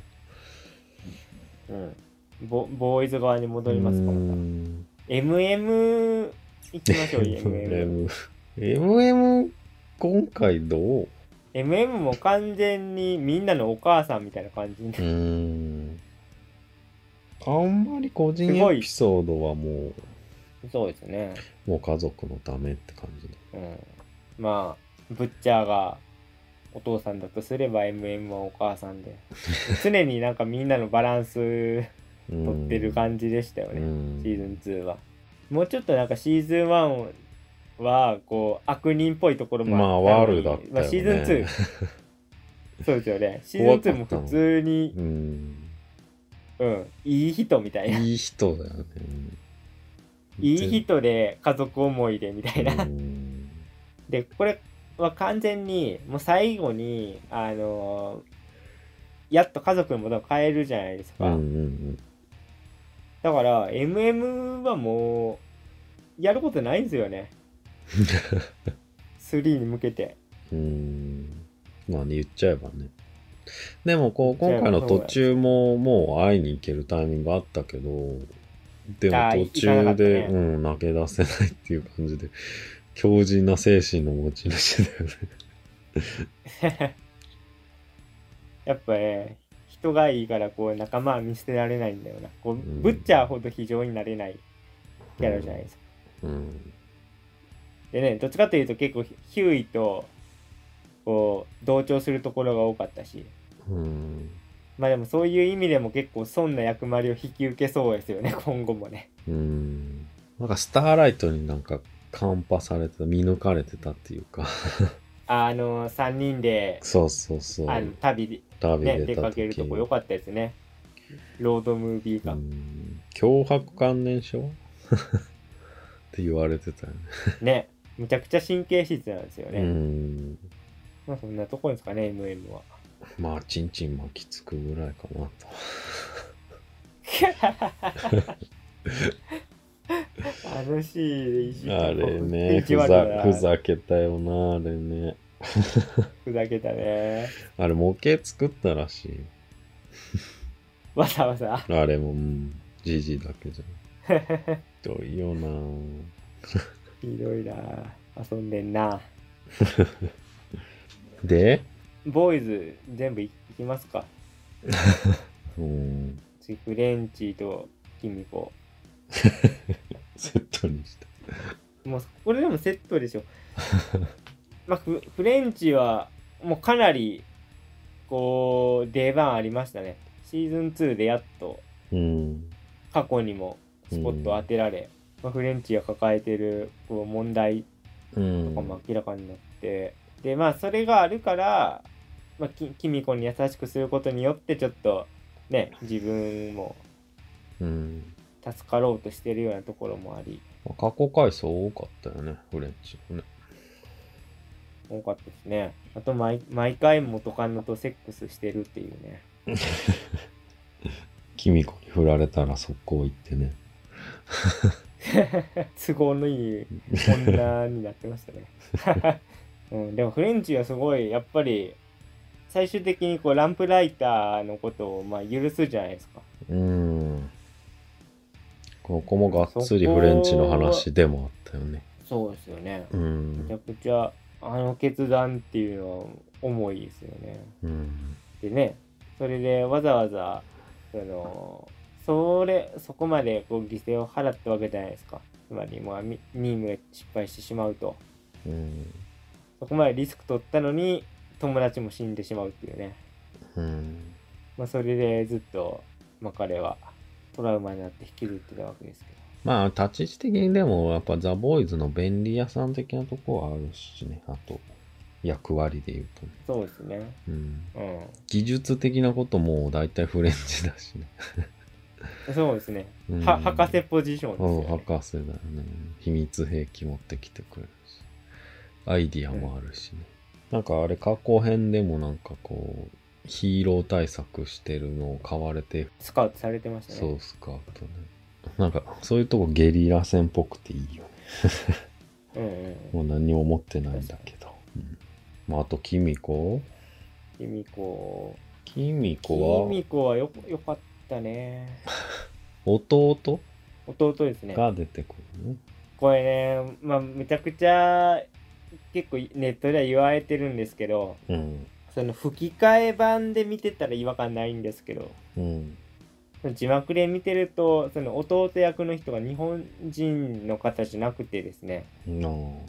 うん。ボボーイズ側に戻りますか、 うーまた。 んエムエム 行きましょう、エムエム。 M、エムエム、今回どうエムエム も完全にみんなのお母さんみたいな感じにうーん。あんまり個人すごいエピソードはもそうですね。 う、もう家族のためって感じで。 うん。まあ、ブッチャーがお父さんだとすれば エムエム はお母さんで。常になんかみんなのバランス取ってる感じでしたよね。 うんシーズンツーは。もうちょっとなんかシーズンワンはこう悪人っぽいところもまあ、 あったのに悪だったよね。 まあ、シーズンツーそうですよね。シーズンツーも普通にう、ん。 うん、いい人みたいな。 いい人だよね。 いい人で家族思いでみたいな。 うんで、これは完全に、もう最後に、あのーやっと家族のものを変えるじゃないですか。 うんうんだから、エムエム はもう、やることないんですよね。スリーに向けて。 うん。うん。まあね、言っちゃえばね。でもこう、今回の途中ももう会いに行けるタイミングあったけど、でもあー途中で、 行かなかったねうん、投げ出せないっていう感じで、強靭な精神の持ち主だよね。 やっぱね、人がいいからこう仲間は見捨てられないんだよな。こう、 んブッチャーほど非常になれないキャラじゃないですか。 うん。 でね、どっちかというと結構ヒューイとこう同調するところが多かったし、 うん。 まあでもそういう意味でも結構損な役割を引き受けそうですよね、今後もね。 うん。なんかスターライトになんかカンパされてた、見抜かれてたっていうか。 あのさんにんでそうそうそう。 あの旅で、 旅ね、出出た時かけるとこ良かったですね。ロードムービーが。 うん脅迫観念症って言われてたよね。 ね、むちゃくちゃ神経質なんですよね。 うん。 まあそんなとこですかね、エムエム は。 まあ、チンチン巻きつくぐらいかなと。 あのシーンでいじったあれね、ふ意地悪だなざふざけたよな、あれね。 ふざけたね。 あれ模型作ったらしい。 わざわざ。 あれも、うん、ジジだけじゃん。ひどいよな。 ひどいな。遊んでんな。 で、 ボーイズ全部いきますか。 うん、 次フレンチとキミコ。 セットにした。 もうこれでもセットでしょ。まあフフレンチはもうかなりこう出番ありましたね。シーズンツーでやっとうん。 過去にもスポットを当てられ、まあ、フレンチが抱えてるこう問題うん。 とかも明らかになって、でまあそれがあるから、まあ、きキミコに優しくすることによってちょっとね自分もうん。 助かろうとしてるようなところもあり過去回数多かったよね、フレンチのね。 多かったですね。あと毎毎回元カノとセックスしてるっていうね。 キミコに振られたら速攻行ってね。 都合のいい女になってましたね。うん、でもフレンチはすごいやっぱり最終的にこうランプライターのことをまあ許すじゃないですか。 うーん。ここもがっつりフレンチの話でもあったよね。 そうですよね。 うめちゃん。 くちゃあの決断っていうのは重いですよね。 うん。 でね、それでわざわざそのそれそこまでこう犠牲を払ったわけじゃないですか。つまりまあみ任務が失敗してしまうと、 うん。 そこまでリスク取ったのに友達も死んでしまうっていうね。 うん。 まあそれでずっと、まあ、彼はトラウマになって引きずってたわけですけど。 まあ、立ち位置的にでも、やっぱザ・ボーイズの便利屋さん的なとこはあるしね。あと、役割で言うとね。 そうですね。 うん。 う技術的なことも大体フレンチだしね。 ん。そうですね。 うんは博士ポジションですうん、 よね。 博士だよね。秘密兵器持ってきてくれるし。アイディアもあるしね。なんかあれ、過去編でもなんかこう、ヒーロー対策してるのを買われて、 スカウトされてましたね。 そうスカウトね。なんか、そういうとこゲリラ戦っぽくていいよね。 うんうん。 もう何にも持ってないんだけど。うん、まあ、あと、キミコキミコ。 キミキコは、 ミコはよよかったね。 弟弟ですね。 が出てくるね。 これね、まあめちゃくちゃ結構ネットでは言われてるんですけど、 うん。 その吹き替え版で見てたら違和感ないんですけど、 うん。 字幕で見てるとその弟役の人が日本人の方じゃなくてですね、 の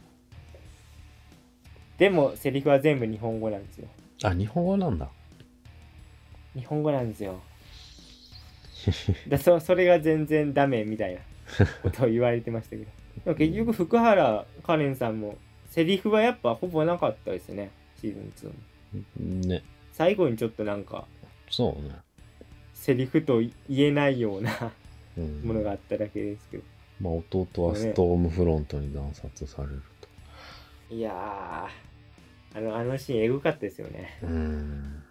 でもセリフは全部日本語なんですよ。 あ、日本語なんだ。 日本語なんですよ。だそそれが全然ダメみたいなことを言われてましたけど、でも結局福原カレンさんもセリフはやっぱほぼなかったですね、シーズンツーも。 ね。 最後にちょっとなんかそうね。 セリフと言えないようなうん、 ものがあっただけですけど、 まあ、弟はストームフロントに惨殺されると。 いやー、あのあのシーンエグかったですよね。 うーん。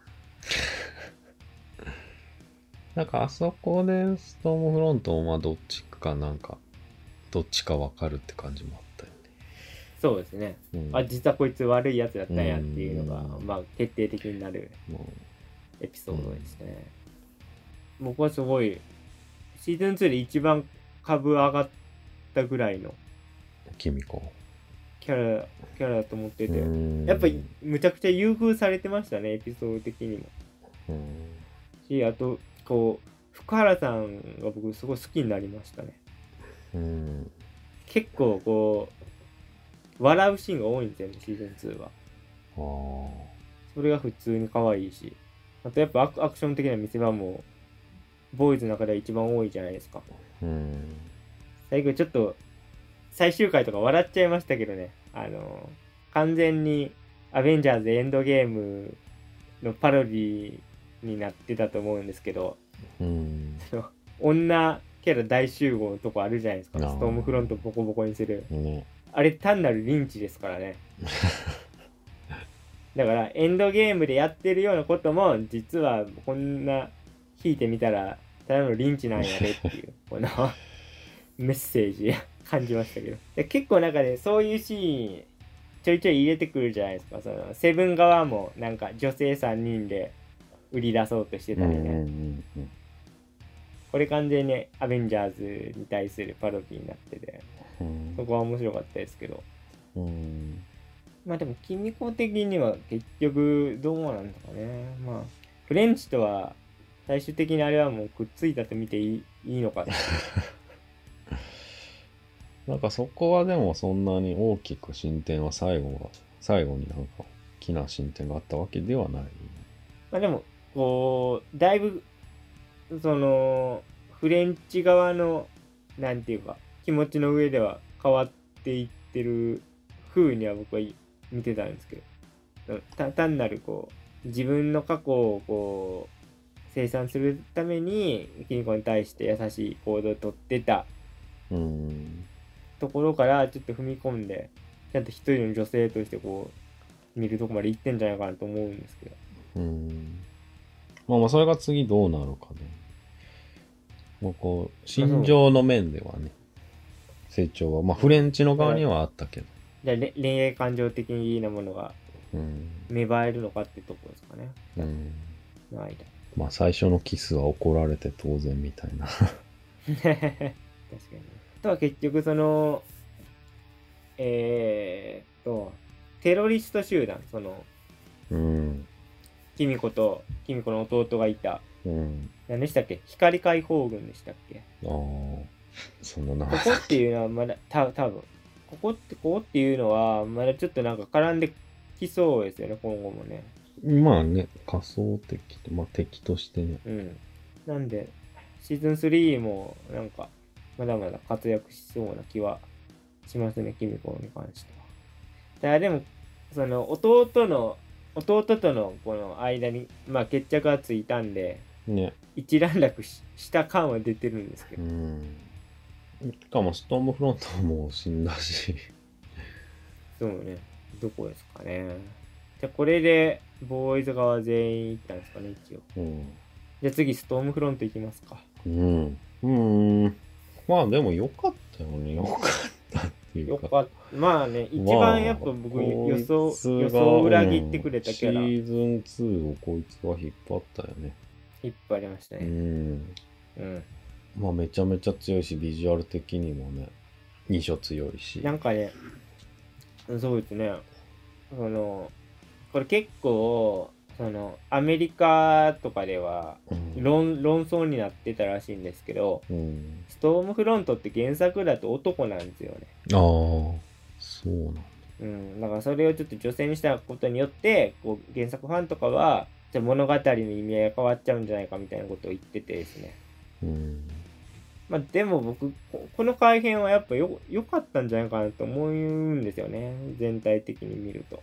なんかあそこでストームフロントもまあどっちかなんか、どっちかわかるって感じもあったよそうですね。 ね。うん、 あ、実はこいつ悪いやつだったんやっていうのが、 うんまあ決定的になるもエピソードですね。僕はすごいシーズンツーで一番株上がったぐらいのう、キミコ。 キャラキャラだと思ってて、 うんやっぱりむちゃくちゃ優遇されてましたね、エピソード的にも。 うんし、あとこう福原さんが僕すごい好きになりましたね。 うん結構こう笑うシーンが多いんですよね、シーズンツーは。 あーそれが普通に可愛いし、あとやっぱアクアクション的な見せ場もボーイズの中では一番多いじゃないですか。 うん最後ちょっと最終回とか笑っちゃいましたけどね、あの完全にアベンジャーズエンドゲームのパロディになってたと思うんですけど、 うんその女キャラ大集合のとこあるじゃないですか。 あーストームフロントボコボコにする、 ね。 あれ単なるリンチですからね。だからエンドゲームでやってるようなことも実はこんな引いてみたらただのリンチなんやでっていうこのメッセージ感じましたけど、で結構なんかねそういうシーンちょいちょい入れてくるじゃないですか。そのセブン側もなんか女性さんにんで売り出そうとしてたりね、 うんうんうんこれ完全にアベンジャーズに対するパロディになってて、 うんそこは面白かったですけど、 うんまあでもキミコ的には結局どうなんだかね。まあフレンチとは最終的にあれはもうくっついたと見ていい、いいのかな。 なんかそこはでもそんなに大きく進展は最後が、最後になんか大きな進展があったわけではない。 まあでもこうだいぶそのフレンチ側のなんていうか気持ちの上では変わっていってる風には僕は見てたんですけど、た単なるこう自分の過去をこう清算するためにキミコに対して優しい行動をとってたうん。 ところからちょっと踏み込んでちゃんと一人の女性としてこう見るとこまで行ってんじゃないかなと思うんですけど、 うん。まあまあそれが次どうなるかね。もうこう、心情の面ではね、成長は、まあフレンチの側にはあったけど。 じゃあれ恋愛感情的なものがうん。 芽生えるのかってとこですかね。 うん。 の間。 まあ最初のキスは怒られて当然みたいな。 確かに。あとは結局その、えーっと、テロリスト集団、その、 うん。 キミコと、キミコの弟がいた、 うん。 何でしたっけ、光解放軍でしたっけ。 ああ。そんな名前ここっていうのはまだ、た多分ここって、ここっていうのは、まだちょっとなんか絡んできそうですよね、今後もね。 まあね、仮想的、まあ敵としてね。 うん。なんで、シーズンスリーも、なんか、まだまだ活躍しそうな気はしますね、キミコに関しては。だからでも、その、弟の、弟とのこの間に、まあ決着がついたんで、 ね。 一段落しした感は出てるんですけど。 うん。しかもストームフロントも死んだし。 そうね。どこですかね。じゃあこれで、ボーイズ側全員行ったんですかね、一応。 うん。 じゃあ次、ストームフロント行きますか。 うん。うん。まあでも良かったよね。良かったっていうか。 よかった。まあね、一番やっぱ僕、 まあ予想、 こいつが予想を裏切ってくれたキャラ、 うんシ引ーズンツーをこいつが引っ張ったよね。 っ張りましたうね。 ん。 うん。 まあめちゃめちゃ強いし、ビジュアル的にもね、印象強いし。 なんかね、そうですね。その、これ結構、その、アメリカとかではうん。 論、論争になってたらしいんですけど、 うん、 ストームフロントって原作だと男なんですよね。 ああ、そうなんだ。 うん。だからそれをちょっと女性にしたことによって、こう、原作ファンとかは、じゃあ物語の意味合いが変わっちゃうんじゃないかみたいなことを言っててですね。 うん。 まあでも僕、ここの改編はやっぱよ、良かったんじゃないかなと思うんですよね。全体的に見ると。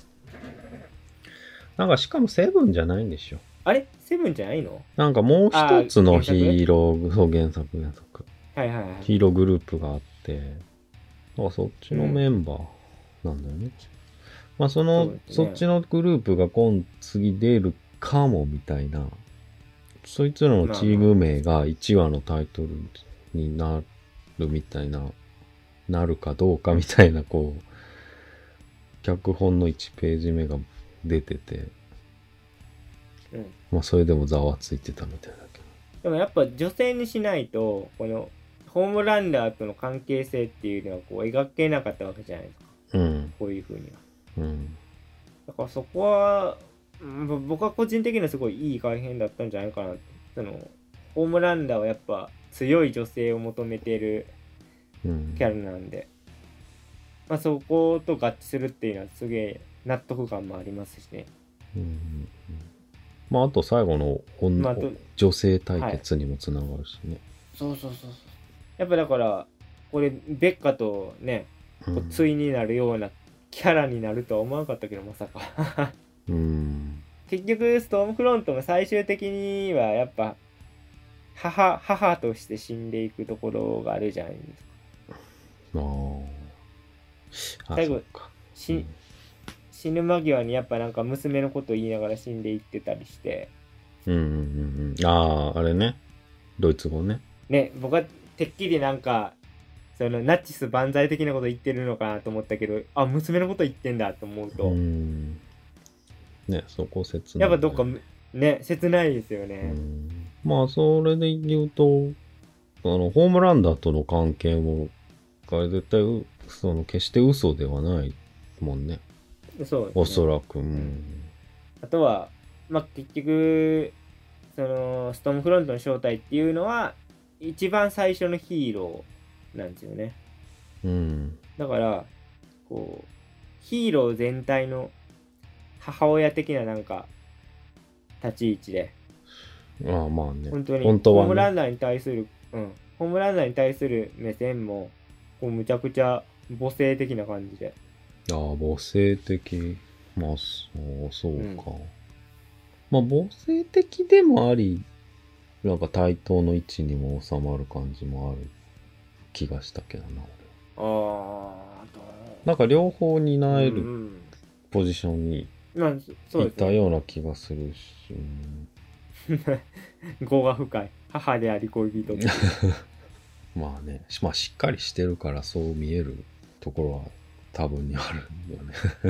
なんかしかもセブンじゃないんでしょ。 あれセブンじゃないの？ なんかもう一つのあーヒーロー、そう原作原作。 はいはいはい。 ヒーローグループがあって、なんかそっちのメンバーなんだよね。まあその、 そうですねそっちのグループが今次出るかもみたいな、そいつらのチーム名がいちわのタイトルになるみたいな、なるかどうかみたいな、こう、脚本のいちページ目が出てて、 うん。 まあそれでもざわついてたみたいだけど。 でもやっぱ女性にしないと、この、ホームランダーとの関係性っていうのはこう描けなかったわけじゃないですか。 うん。 こういう風には。 うん。 だからそこは、うん僕は個人的にはすごいいい改編だったんじゃないかなって。その、ホームランダーはやっぱ強い女性を求めているうん。 キャラなんで、まあそこと合致するっていうのはすげえ納得感もありますしね。 うんうんうんまああと最後の女、 まあと女性対決にもつながるしね。 そうそうそうそう。やっぱだから、これ、ベッカとね、こう対になるようなキャラになるとは思わなかったけど、まさか。 うん。 結局、ストームフロントも最終的には、やっぱ、母、母として死んでいくところがあるじゃないですか。 ああ。 最後そっか死ん死ぬ間際にやっぱなんか娘のこと言いながら死んでいってたりして、 うんうんうんうん。ああ、あれね。ドイツ語ね。 ね、僕はてっきりなんか、そのナチス万歳的なこと言ってるのかなと思ったけど、あ、娘のこと言ってんだと思うと、 うん。ね、そこ切ない、 やっぱどっかね、切ないですようね。 ん。まあ、それで言うと、あの、ホームランダーとの関係も、あれ絶対う、その、決して嘘ではないもんね。 そうですねおそらく。うん。 あとは、まあ、結局、その、ストームフロントの正体っていうのは、一番最初のヒーローなんですよね。 うん。 だから、こう、ヒーロー全体の母親的ななんか、立ち位置で、 ああ、まあね。 本当に、 本当はねホームランナーに対する、うん、ホームランナーに対する目線も、こう、むちゃくちゃ母性的な感じで。 ああ、母性的。まあ、そう、そうか。 うんまあ、母性的でもあり、なんか対等の位置にも収まる感じもある気がしたけどな、 あー、ど俺。なんか両方担うえるん、 ポジションにまあ、そういですね。 たような気がするし。うん語が深い。母であり恋人っていう。 まあね、まあしっかりしてるからそう見えるところは多分にあるよね。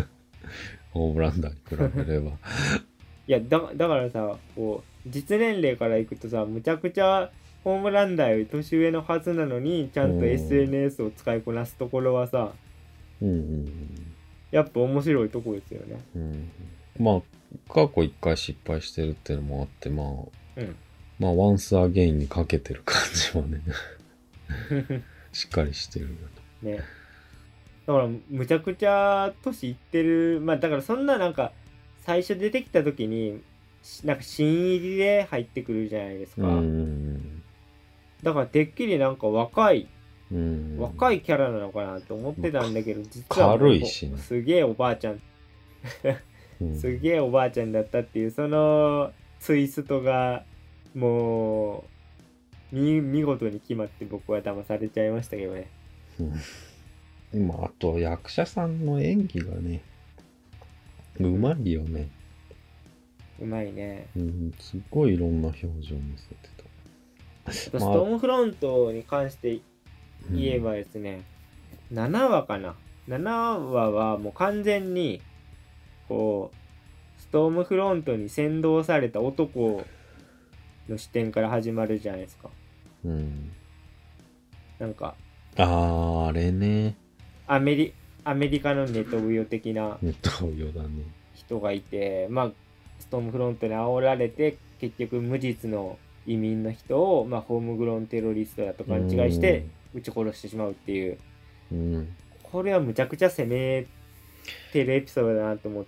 ホームランダーに比べれば。 いやだだからさ、こう実年齢からいくとさ、むちゃくちゃホームランダーより年上のはずなのに、ちゃんと エスエヌエス を使いこなすところはさ、 うんうんやっぱ面白いとこですよね。 うん。まあ、過去一回失敗してるっていうのもあって、まあ、 うん。 まあ、ワンスアゲインにかけてる感じはね、しっかりしてるよね。だからむちゃくちゃ年いってる。まあだからそんななんか最初出てきた時にしなんか新入りで入ってくるじゃないですね。 か。 うんだからてっきりなんか若いうんうん。 若いキャラなのかなと思ってたんだけど、実はもう軽いしねすげえおばあちゃん、 うんすげえおばあちゃんだったっていう、そのツイストがもう見見事に決まって、僕は騙されちゃいましたけどね。 うん。まあ、あと役者さんの演技がね、うまいよね。 うまいね。 うん、すごいいろんな表情見せてあとスた。 トームフロントに関して言えばですね、ななわかな。ななわはもう完全にこうストームフロントに先導された男の視点から始まるじゃないですか。 うん。うん、 なんかあー、あれね。 アメリアメリカのネトウヨ的なネット用だね。 人がいて、まあストームフロントに煽られて結局無実の移民の人を、まあ、ホームグローンテロリストだと勘違いして撃ち殺してしまうっていう、 うん。 これはむちゃくちゃ攻めてるエピソードだなと思って、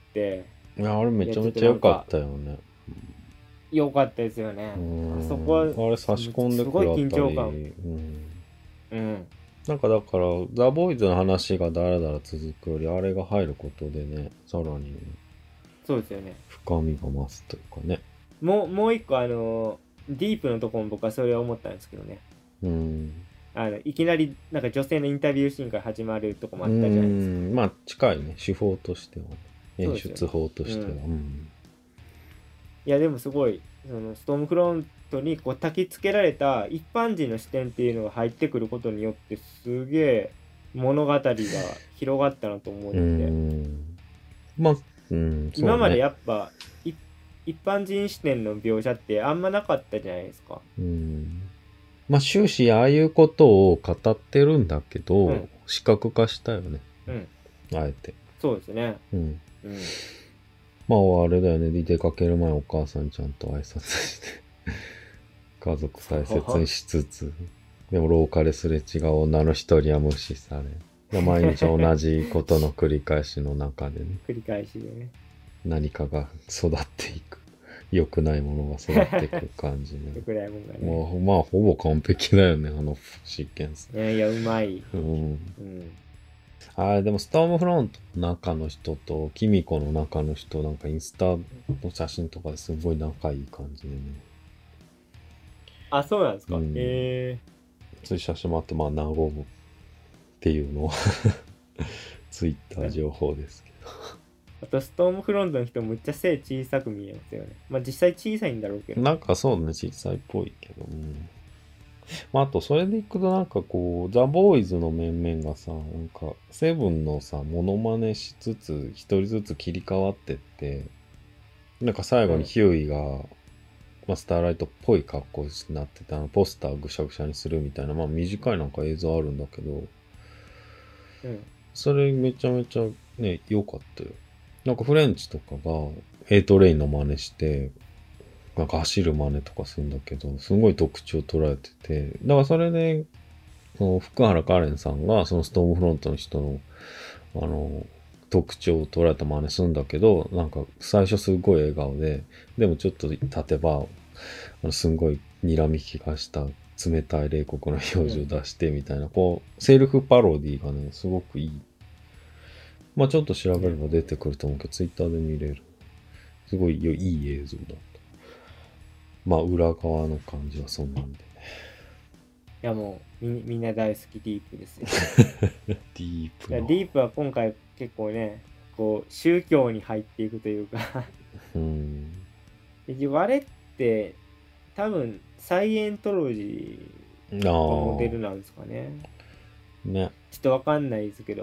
いや、あれめちゃめちゃ良かったよね。 良かったですよね。 うん。 あそこはあれ差し込んでくるあたり。 すごい緊張感。 うん。 うん。 なんかだから、ザ・ボーイズの話がだらだら続くより、あれが入ることでね、さらにそうですよね。 深みが増すというかね。 もう、もう一個あの、ディープのとこも僕はそれは思ったんですけどね。 うん。 あの、いきなりなんか女性のインタビューシーンから始まるとこもあったじゃないですか。 うん。まあ、近いね。手法としては。演そうですよね出法としては。 うんうん。 いやでもすごい、そのストームフロントにこう焚きつけられた一般人の視点っていうのが入ってくることによって、すげえ物語が広がったなと思ううので、 ん。まあ、うん。 今までややっぱい一般人視点の描写ってあんまなかったじゃないですか。 うん。まあ、終始ああいうことを語ってるんだけど、 うん視覚化したよね。 うん。 あえて。 そうですね。 うん。 うん。 まあ、あれだよね。出かける前お母さんにちゃんと挨拶して、家族大切にしつつ、でも廊下ですれ違う女の一人は無視され、毎日同じことの繰り返しの中でね、 繰り返しでね。 何かが育っていく。良くないものが育っていく感じね。 よくないもんがね。 まあ、まあ、ほぼ完璧だよね、あのシーケンス。 いやいや、うまい。 うん。 うん。 あれ、でも、ストームフロントの中の人と、キミコの中の人、なんかインスタの写真とかですごい仲いい感じでね。 あ、そうなんですか。 うんへえ。 そういう写真もあって、まあ、和むっていうのは、ツイッター情報ですけど。 あと、ストームフロントの人むっちゃ背小さく見えますよね。まあ実際小さいんだろうけど。 なんかそうね、小さいっぽいけど、うん。まあ、あと、それでいくと、なんかこう、ザ・ボーイズの面々がさ、なんか、セブンのさ、モノマネしつつ、一人ずつ切り替わってって、なんか最後にヒューイが、まあ、スターライトっぽい格好になってて、あの、ポスターぐしゃぐしゃにするみたいな、まあ、短いなんか映像あるんだけど、 うん。 それめちゃめちゃね、良かったよ。なんかフレンチとかが、エイトレインの真似して、なんか走る真似とかするんだけど、すごい特徴捉えてて、だからそれで、その福原カレンさんが、そのストームフロントの人の、あの、特徴を捉えた真似するんだけど、なんか最初すごい笑顔で、でもちょっと経てば、あのすんごい睨み利かした冷たい冷酷な表情出してみたいな、こう、セルフパロディがね、すごくいい。まあちょっと調べれば出てくると思うけど、ツイッターで見れる。すごいいい映像だった。まあ裏側の感じはそんなんで。 いやもうみ、みんな大好きディープですよ。 ディープな。 いやディープは今回結構ね、こう、宗教に入っていくというかうん。 結局あれって、多分、サイエントロジーああ。 のモデルなんですかね。 ね。 ちょっとわかんないですけど、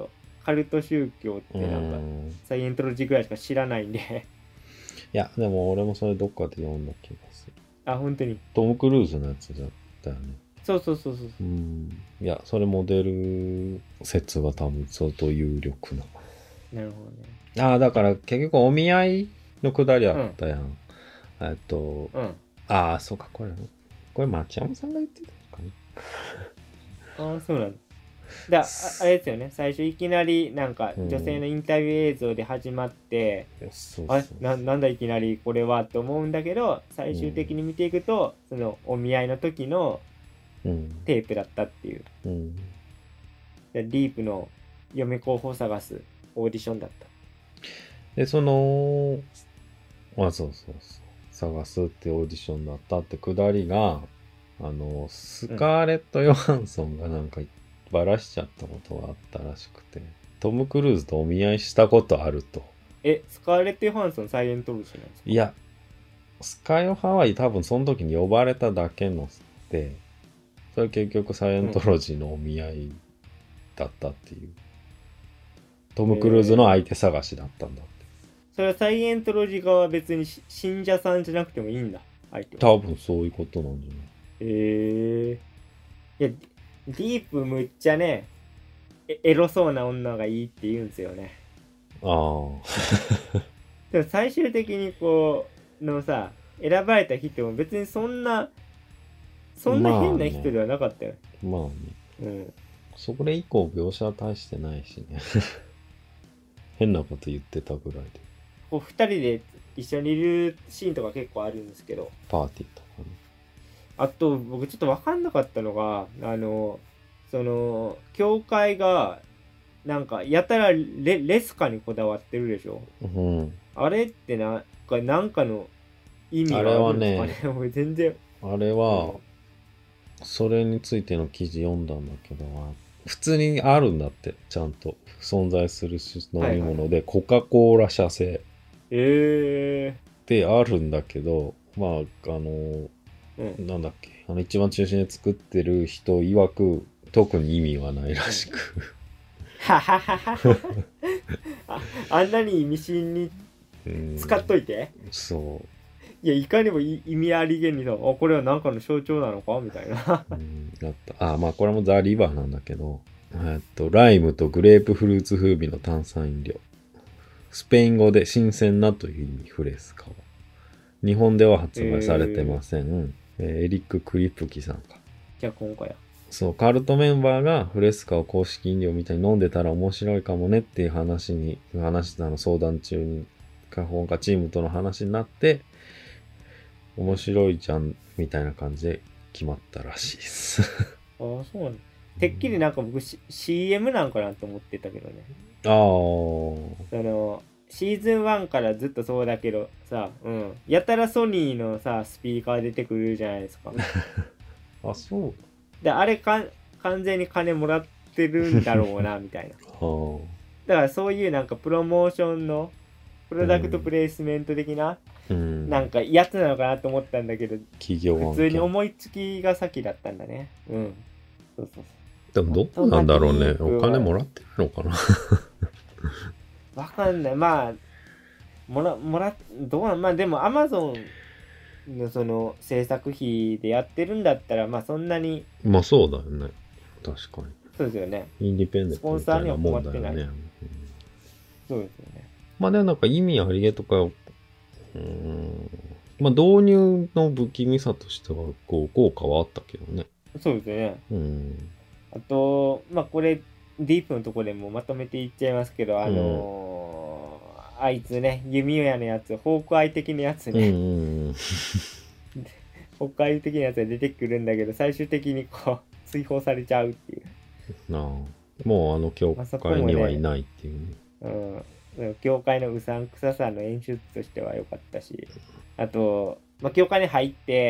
カルト宗教ってなんかうんサイエントロジーぐらいしか知らないんでいや、でも俺もそれどっかで読んだ気がする。 あ、本当に。 トム・クルーズのやつだったよね。 そうそうそうそう。 うん。いや、それモデル説は多分相当有力な。 なるほどね。 ああ、だから結局お見合いのくだりあったやん。えっと、 うん。 ああ、そうか、これ、これ町山さんが言ってたのかな。 ああ、そうなんだ。だああれですよね、最初いきなりなんかうん女性のインタビュー映像で始まって、 そうあそう。 ななんだいきなりこれはと思うんだけど、最終的に見ていくと、そのお見合いの時のうん。 テープだったっていう。 うん。 でディープの嫁候補を探すオーディションだった。 で、その、あ、そうそうそう。探すってオーディションだったってくだりが、あの、スカーレット・ヨハンソンがなんかバラしちゃったことがあったらしくて、トム・クルーズとお見合いしたことあると。 え、スカーレット・ヨハンソンサイエントロジーなんですか？ いや、スカヨハは多分その時に呼ばれただけので、それ結局サイエントロジーのお見合いだったっていう。トム・クルーズの相手探しだったんだって。 それはサイエントロジー側は別にし信者さんじゃなくてもいいんだ、相手は。 多分そういうことなんじゃない？ えー、いや、ディープむっちゃね、エエロそうな女がいいって言うんですよね。 ああ。 でも最終的にこう、のさ、選ばれた人も別にそんな、そんな変な人ではなかったよ。 まあね。 うん。 それ以降描写は大してないしね。変なこと言ってたぐらいで。 こう二人で一緒にいるシーンとか結構あるんですけど、 パーティーとかね。 あと僕ちょっと分かんなかったのが、あの、その、教会が、なんか、やたらレレスカにこだわってるでしょ。 うん。 あれってな、なんかの意味があるんですかね。 あれ俺全然。 あれは、それについての記事読んだんだけど、普通にあるんだって、ちゃんと存在する飲み物で、コカ・コーラ社製えってあるんだけど、まあ、あの、 ー。うん。 なんだっけ、あの一番中心で作ってる人曰く、特に意味はないらしく。 ははははは。ああんなに意味深にうん使っといて。 そう。 いや、いかにも意味ありげにさ、あ、これは何かの象徴なのかみたいな。 うんだった。あ、まあこれもザ・リバーなんだけど、えっと、ライムとグレープフルーツ風味の炭酸飲料。スペイン語で新鮮なという意味、フレスカは。日本では発売されてません。えーエリック・クリプキさんか。 じゃあ今回は。 そう、カルトメンバーがフレスカを公式飲料みたいに飲んでたら面白いかもねっていう話に、話したの相談中に、カホンカチームとの話になって、面白いじゃん、みたいな感じで決まったらしいです。 ああ、そうなんだ。てっきりなんか僕、C、シーエム なんかなと思ってたけどね。 ああ。 その、シーズンワンからずっとそうだけどさ、うん。やたらソニーのさ、スピーカー出てくるじゃないですか。 あ、そうで、あれかん、完全に金もらってるんだろうな、みたいな。 だ。はだからそういうなんかプロモーションの、プロダクトプレイスメント的な、 あ。うん。 なんかやつなのかなと思ったんだけど、 企業案件普通に思いつきが先だったんだね。うん。そうそうでもどうなんだろうね。 そんなお金もらってるのかな。 そう。わかんない。まあ、もら、もら、どうなん、まあでも Amazon のその制作費でやってるんだったら、まあそんなに、 まあそうだよね。確かそうですよね。 に。インディペンデントみたいなもんだよスポンサーには困ってなね。 いうんそうですよね。 まあでもなんか意味ありげとか、うーん。まあ導入の不気味さとしては、こう、効果はあったけどね。 そうですよね。 うん。 あと、まあこれ、ディープのとこでもまとめていっちゃいますけど、あのーあいつね、弓矢のやつ、ホークアイ的なやつうんうね、 んうん。 ホークアイ的なやつが出てくるんだけど、最終的にこう、追放されちゃうっていう。 なあ。もうあの教まあそこもね会にはいないっていうね。 うん。教会のうさんくささの演出としては良かったし、あと、まあ、教会に入って、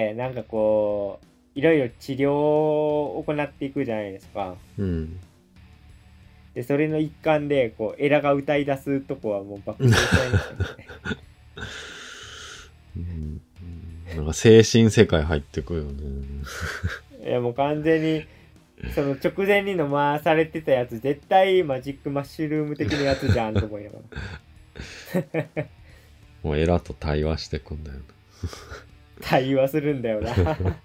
なんかこう、いろいろ治療を行っていくじゃないですか。 うん。 で、それの一環で、こう、エラが歌い出すとこはもう爆笑しちゃいましたね。 うんなんか精神世界入ってくよね。 いや、もう完全に、 その直前に飲まされてたやつ絶対マジックマッシュルーム的なやつじゃんと思いながらもうエラと対話してくんだよな。 対話するんだよな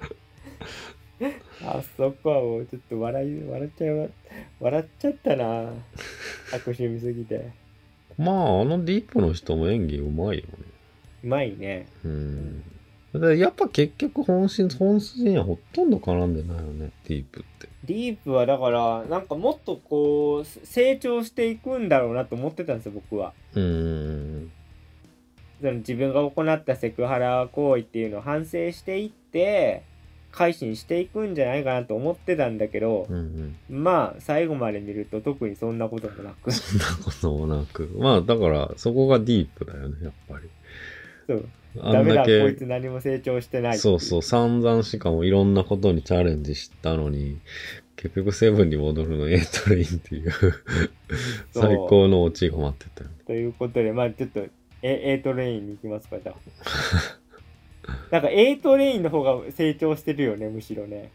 あそこはもうちょっと笑い笑っちゃう笑っちゃったな悪趣味すぎて。 まああのディープの人も演技うまいよね。 うまいね。 うんでやっぱ結局本心本筋にはほとんど絡んでないよねディープって。 ディープはだからなんかもっとこう成長していくんだろうなと思ってたんですよ僕は。 うーんその自分が行ったセクハラ行為っていうのを反省していって改心していくんじゃないかなと思ってたんだけど、 うんうんまあ最後まで見ると特にそんなこともなくそんなこともなくまあだからそこがディープだよねやっぱり。 そうあダメだんだけこいつ何も成長してないっていそうそう散々しかもいろんなことにチャレンジしたのに結局セブンに戻るの A トレインっていうそう最高のオチが待ってたよね。 ということでまあちょっと A, A トレインに行きますかじゃあなんか A トレインの方が成長してるよねむしろね。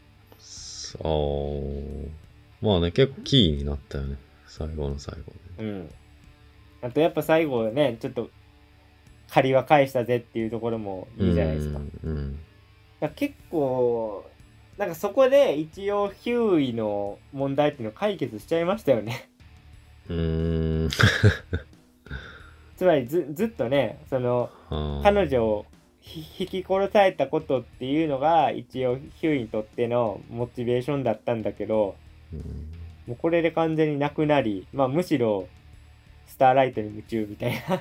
そうまあね結構キーになったよね最後の最後で。 うんあとやっぱ最後ねちょっと借りは返したぜっていうところもいいじゃないですか。 うんうんだから結構なんかそこで一応ヒューイの問題っていうのを解決しちゃいましたよねうーんつまり ず, ずっとねそのはあ彼女を引き殺されたことっていうのが一応ヒューイにとってのモチベーションだったんだけど、 うんもうこれで完全になくなり、まあむしろスターライトに夢中みたいな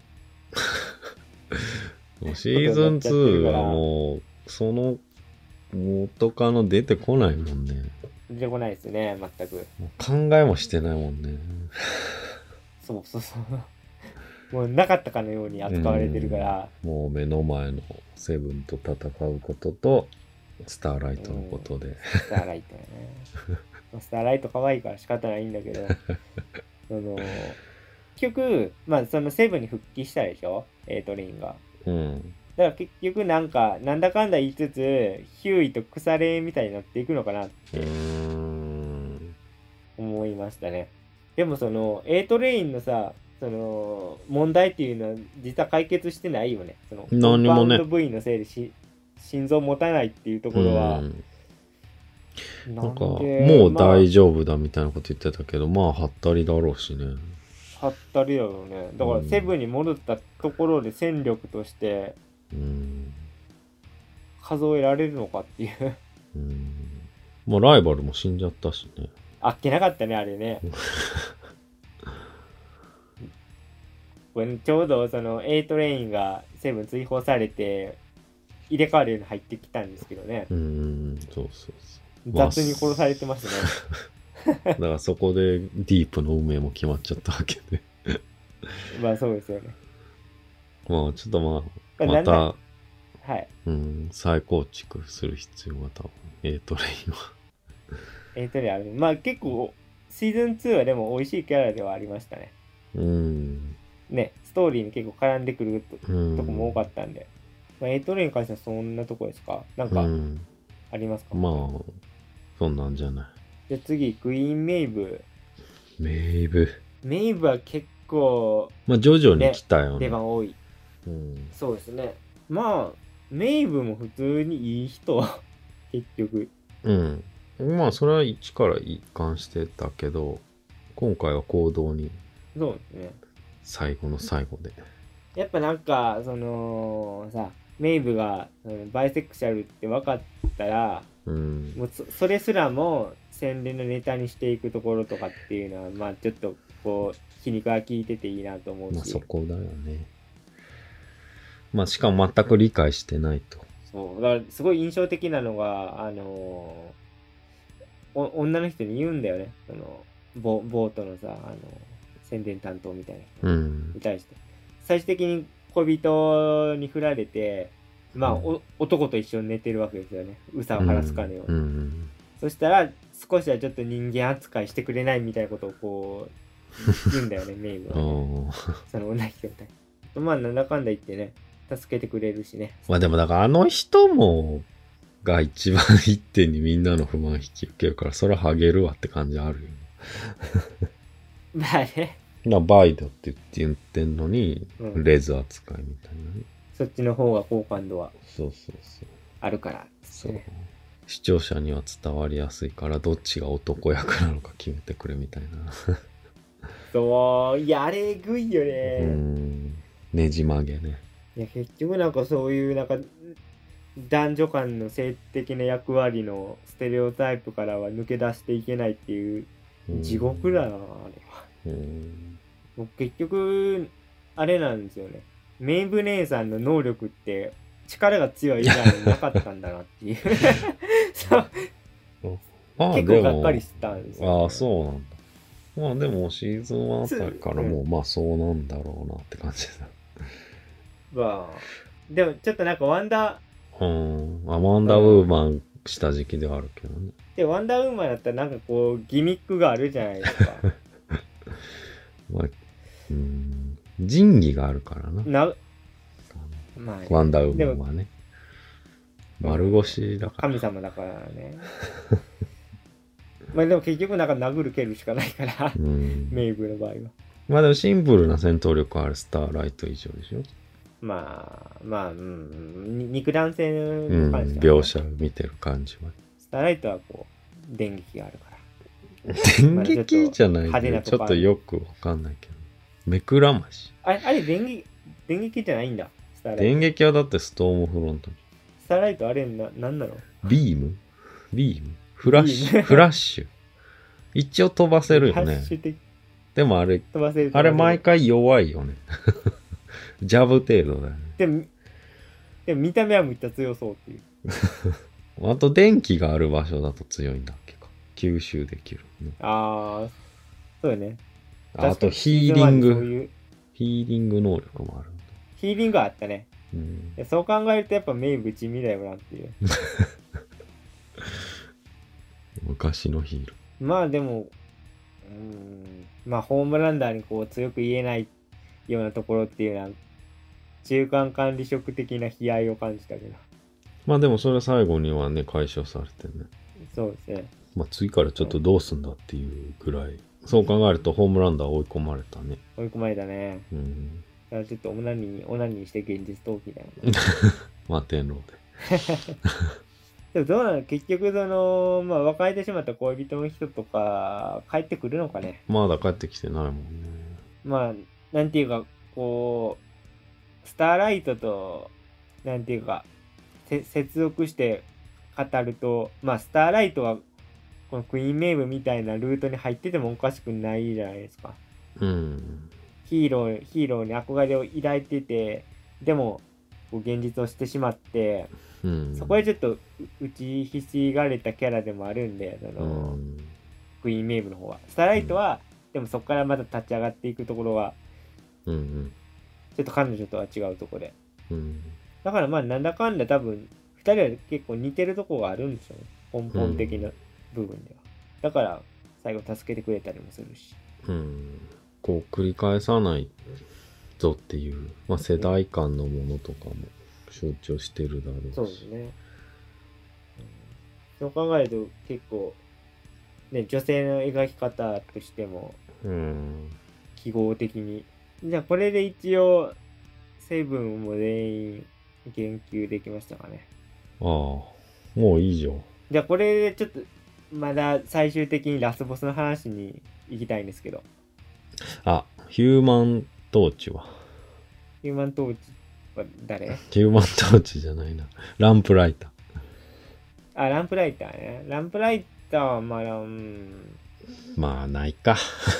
もうシーズンツーはもうその元カノ出てこないもんね。 出てこないですね全く。 もう考えもしてないもんね。 そうそうそうもうなかったかのように扱われてるから、 うんもう目の前のセブンと戦うこととスターライトのことで、 スターライトやねスターライト可愛いから仕方ないんだけどその結局まあそのセブンに復帰したでしょ A トレインが。 うんだから結局なんかなんだかんだ言いつつヒューイと腐れみたいになっていくのかなっうてーん思いましたね。でもその A トレインのさその問題っていうのは実は解決してないよね。その何にもねコンパウンド V のせいでし心臓持たないっていうところは、 うんななんかでもう大ま丈夫だみたいなこと言ってたけどまあはったりだろうしね。 あはったりだろうね。だからセブンに戻ったところで戦力としてうん数えられるのかっていううんまあライバルも死んじゃったしね。 あっけなかったねあれねこれちょうどその A トレインがセブン追放されて入れ替わるように入ってきたんですけどね、 うんそうそうそうまあ雑に殺されてましたねだからそこでディープの運命も決まっちゃったわけでまあそうですよね。 まあちょっとまあまなんだた、 はいうん、再構築する必要が多分 A トレインは A トレインあるまあ結構シーズンツーはでも美味しいキャラではありましたね。 うんねストーリーに結構絡んでくると,、 うんとこも多かったんで、まあ、A トレインに関してはそんなとこですかなんかうんありますか、 まあそんなんじゃない。 じゃあ次クイーンメイブ。 メイブメイブは結構まあ徐々に来たよね。 出番多い。 うんそうですね。まあメイブも普通にいい人結局。 うん。まあ、それは一から一貫してたけど、今回は行動にそうですね。 最後の最後で。 やっぱなんかそのさメイブがうんバイセクシャルって分かったらうん。 もう そ, それすらも宣伝のネタにしていくところとかっていうのはまあちょっとこう皮肉が効いてていいなと思うし、 まあ、そこだよね。まあ、しかも全く理解してないと。 そうだからすごい印象的なのがあのー、お女の人に言うんだよね。そのボボートのさあの宣伝担当みたいな人うんに。対して最終的に恋人に振られてまあ、 うんお男と一緒に寝てるわけですよね。うさを晴らすかのように、 うんうんそしたら少しはちょっと人間扱いしてくれないみたいなことをこう言うんだよねメイブは、ね、 おーその同じ状態まあなんだかんだ言ってね助けてくれるしね。 まあでもだからあの人もが一番一点にみんなの不満引き受けるから、それはハゲるわって感じあるよね。 まあね。 なバイドって言って言ってんのに、 うん、 レズ扱いみたいなね。 そっちの方が好感度はそうそうそう。 あるから、ね。 そう。視聴者には伝わりやすいから、どっちが男役なのか決めてくれみたいな。 そう、いや、あれえぐいよね。 うん。ねじ曲げね。 いや、結局なんかそういう、なんか、男女間の性的な役割のステレオタイプからは抜け出していけないっていう地獄だな、あれは。 うん僕結局、あれなんですよね。メイブ姉さんの能力って力が強い以外になかったんだなっていう。そう。 まあ、 結構がっかりしたんですよ、ね。 ああ、そうなんだ。まあでもシーズンワンあたりからもう、うん、まあそうなんだろうなって感じだ。 まあ、でもちょっとなんかワンダー、うん、アマンダウーマンした時期ではあるけどね。 で、ワンダーウーマンだったらなんかこうギミックがあるじゃないですか。 まあ、うん、仁義があるからな。なまあね、ワンダーウーマンはね。丸腰だから。 神様だからね。まあでも結局なんか殴る蹴るしかないから、うん、メイブの場合は。 まあでもシンプルな戦闘力あるスターライト以上でしょ。 まあ、まあ、うん、肉弾性の感じ、うん、描写見てる感じは。 スターライトはこう、電撃があるから。 電撃じゃないけど、ちょっとよくわかんないけど。目くらまし。 あれ、あれ電撃、電撃じゃないんだ。 スターライト。電撃はだってストームフロントに。 スターライトあれな、なんなの？ ビームビームフラッシュフラッシュ。一応飛ばせるよね。でもあれ、飛ばせるあれ毎回弱いよね。ジャブ程度だよね。 でも、でも見た目はめっちゃ強そうっていう。 あと電気がある場所だと強いんだっけか。吸収できる、ね。 ああ、そうよね。 あとヒーリング。ううヒーリング能力もある。 ヒーリングはあったね。 うん、 そう考えるとやっぱメイブ地味だよなっていう。 昔のヒーロー。まあでも、うーん、まあホームランダーにこう強く言えないようなところっていうのは、中間管理職的な悲哀を感じたけど。 まあでもそれ最後にはね、解消されてね。 そうですね。 まあ次からちょっとどうすんだっていうぐらい。そう考えるとホームランダー追い込まれたね。 追い込まれたね。 うん。 だからちょっとオナニー、オナニーして現実逃避だよね。 まあ天狼で。 でもどうなの結局その、まあ別れてしまった恋人の人とか帰ってくるのかね。 まだ帰ってきてないもんね。 まあ、なんていうか、こう、スターライトと、なんていうか、接続して語ると、まあスターライトはこのクイーンメイブみたいなルートに入っててもおかしくないじゃないですか。 うん。 ヒーロー、ヒーローに憧れを抱いてて、でも、現実をしてしまって、 うん、 そこでちょっと打ちひしがれたキャラでもあるんで、その、うん、クイーンメイブの方は。スターライトは、うん、でもそこからまた立ち上がっていくところは、 うんうん、 ちょっと彼女とは違うところで。 うん、 だからまあ、なんだかんだ多分、二人は結構似てるところがあるんですよね。根本的な部分では。だから、最後助けてくれたりもするし。 うんこう繰り返さないぞっていう、まあ、世代間のものとかも象徴してるだろうし。 そうですね。そう考えると結構、ね、女性の描き方としても、記号的に。じゃあこれで一応、セブンも全員言及できましたかね。 ああ、もういいじゃん。 じゃあこれでちょっと、まだ最終的にラスボスの話に行きたいんですけど。 あ、ヒューマントーチは。 ヒューマントーチは誰？ ヒューマントーチじゃないな。ランプライター。 あ、ランプライターね。ランプライターはまだ、うん。 まあ、ないか。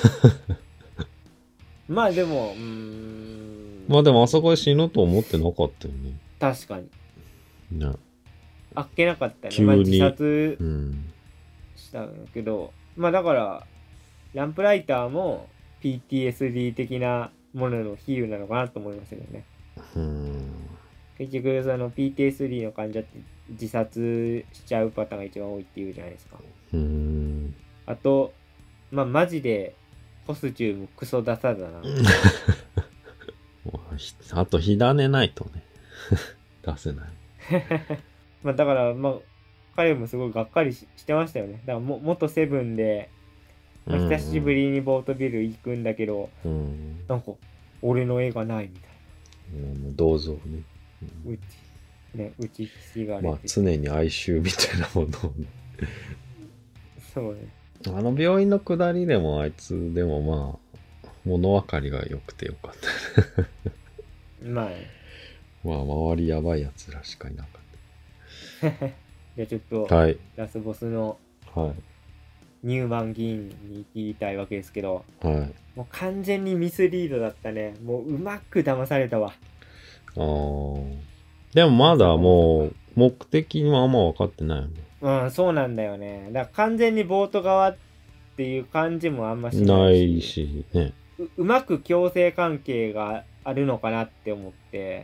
まあでも、うーん。 まあでもあそこで死ぬと思ってなかったよね。 確かに。 ね。 あっけなかったね。 急に、 まあ、自殺うん、 したんだけど、まあだから、ランプライターも、ピーティーエスディー 的なものの比喩なのかなと思いますけどね。 うん結局その ピーティーエスディー の患者って自殺しちゃうパターンが一番多いっていうじゃないですか。 うんあとまあマジでコスチュームクソダサだな。 あと火種ないとね出せない。 まあだからまあ彼もすごいがっかり し, してましたよね。だからも元セブンで、まあ久しぶりにボートビル行くんだけど、 うん、 なんか俺の絵がないみたいな。 うん、銅像ね。うん、 うち、ね、うちひしがれて、 まあ常に哀愁みたいなものをね。 そうね。 あの病院の下りでもあいつでもまあ物分かりが良くてよかった。 まあ、ね、 まあ周りやばいやつらしかいなかっじゃあちょっと、 た。はい。 ラスボスのはニューマン議員に言いたいわけですけど、 い。はい。 もう完全にミスリードだったね。もううまく騙されたわ。 あー。でもまだもう目的はあんま分かってないよね。 うん、そうなんだよね。だから完全にボート側っていう感じもあんましなないいし、 しね。 う, うまく共生関係があるのかなって思って、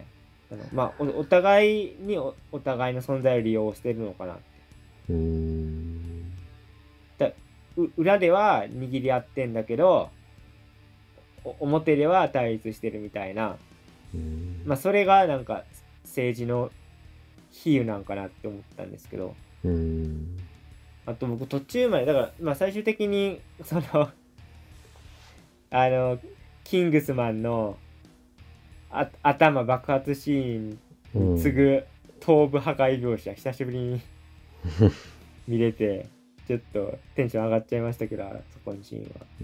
あのまあお、お互いに お, お互いの存在を利用してるのかなって。 うーん。 だう裏では握り合ってんだけど、お表では対立してるみたいな。 うーん。 まあそれがなんか政治の比喩なんかなって思ったんですけど、 うーん。 あと僕途中までだからまあ最終的にそのあのキングスマンのあ頭爆発シーンに次ぐ頭部破壊描写、久しぶりに見れてちょっとテンション上がっちゃいましたけど、そこのシーンは。 うん。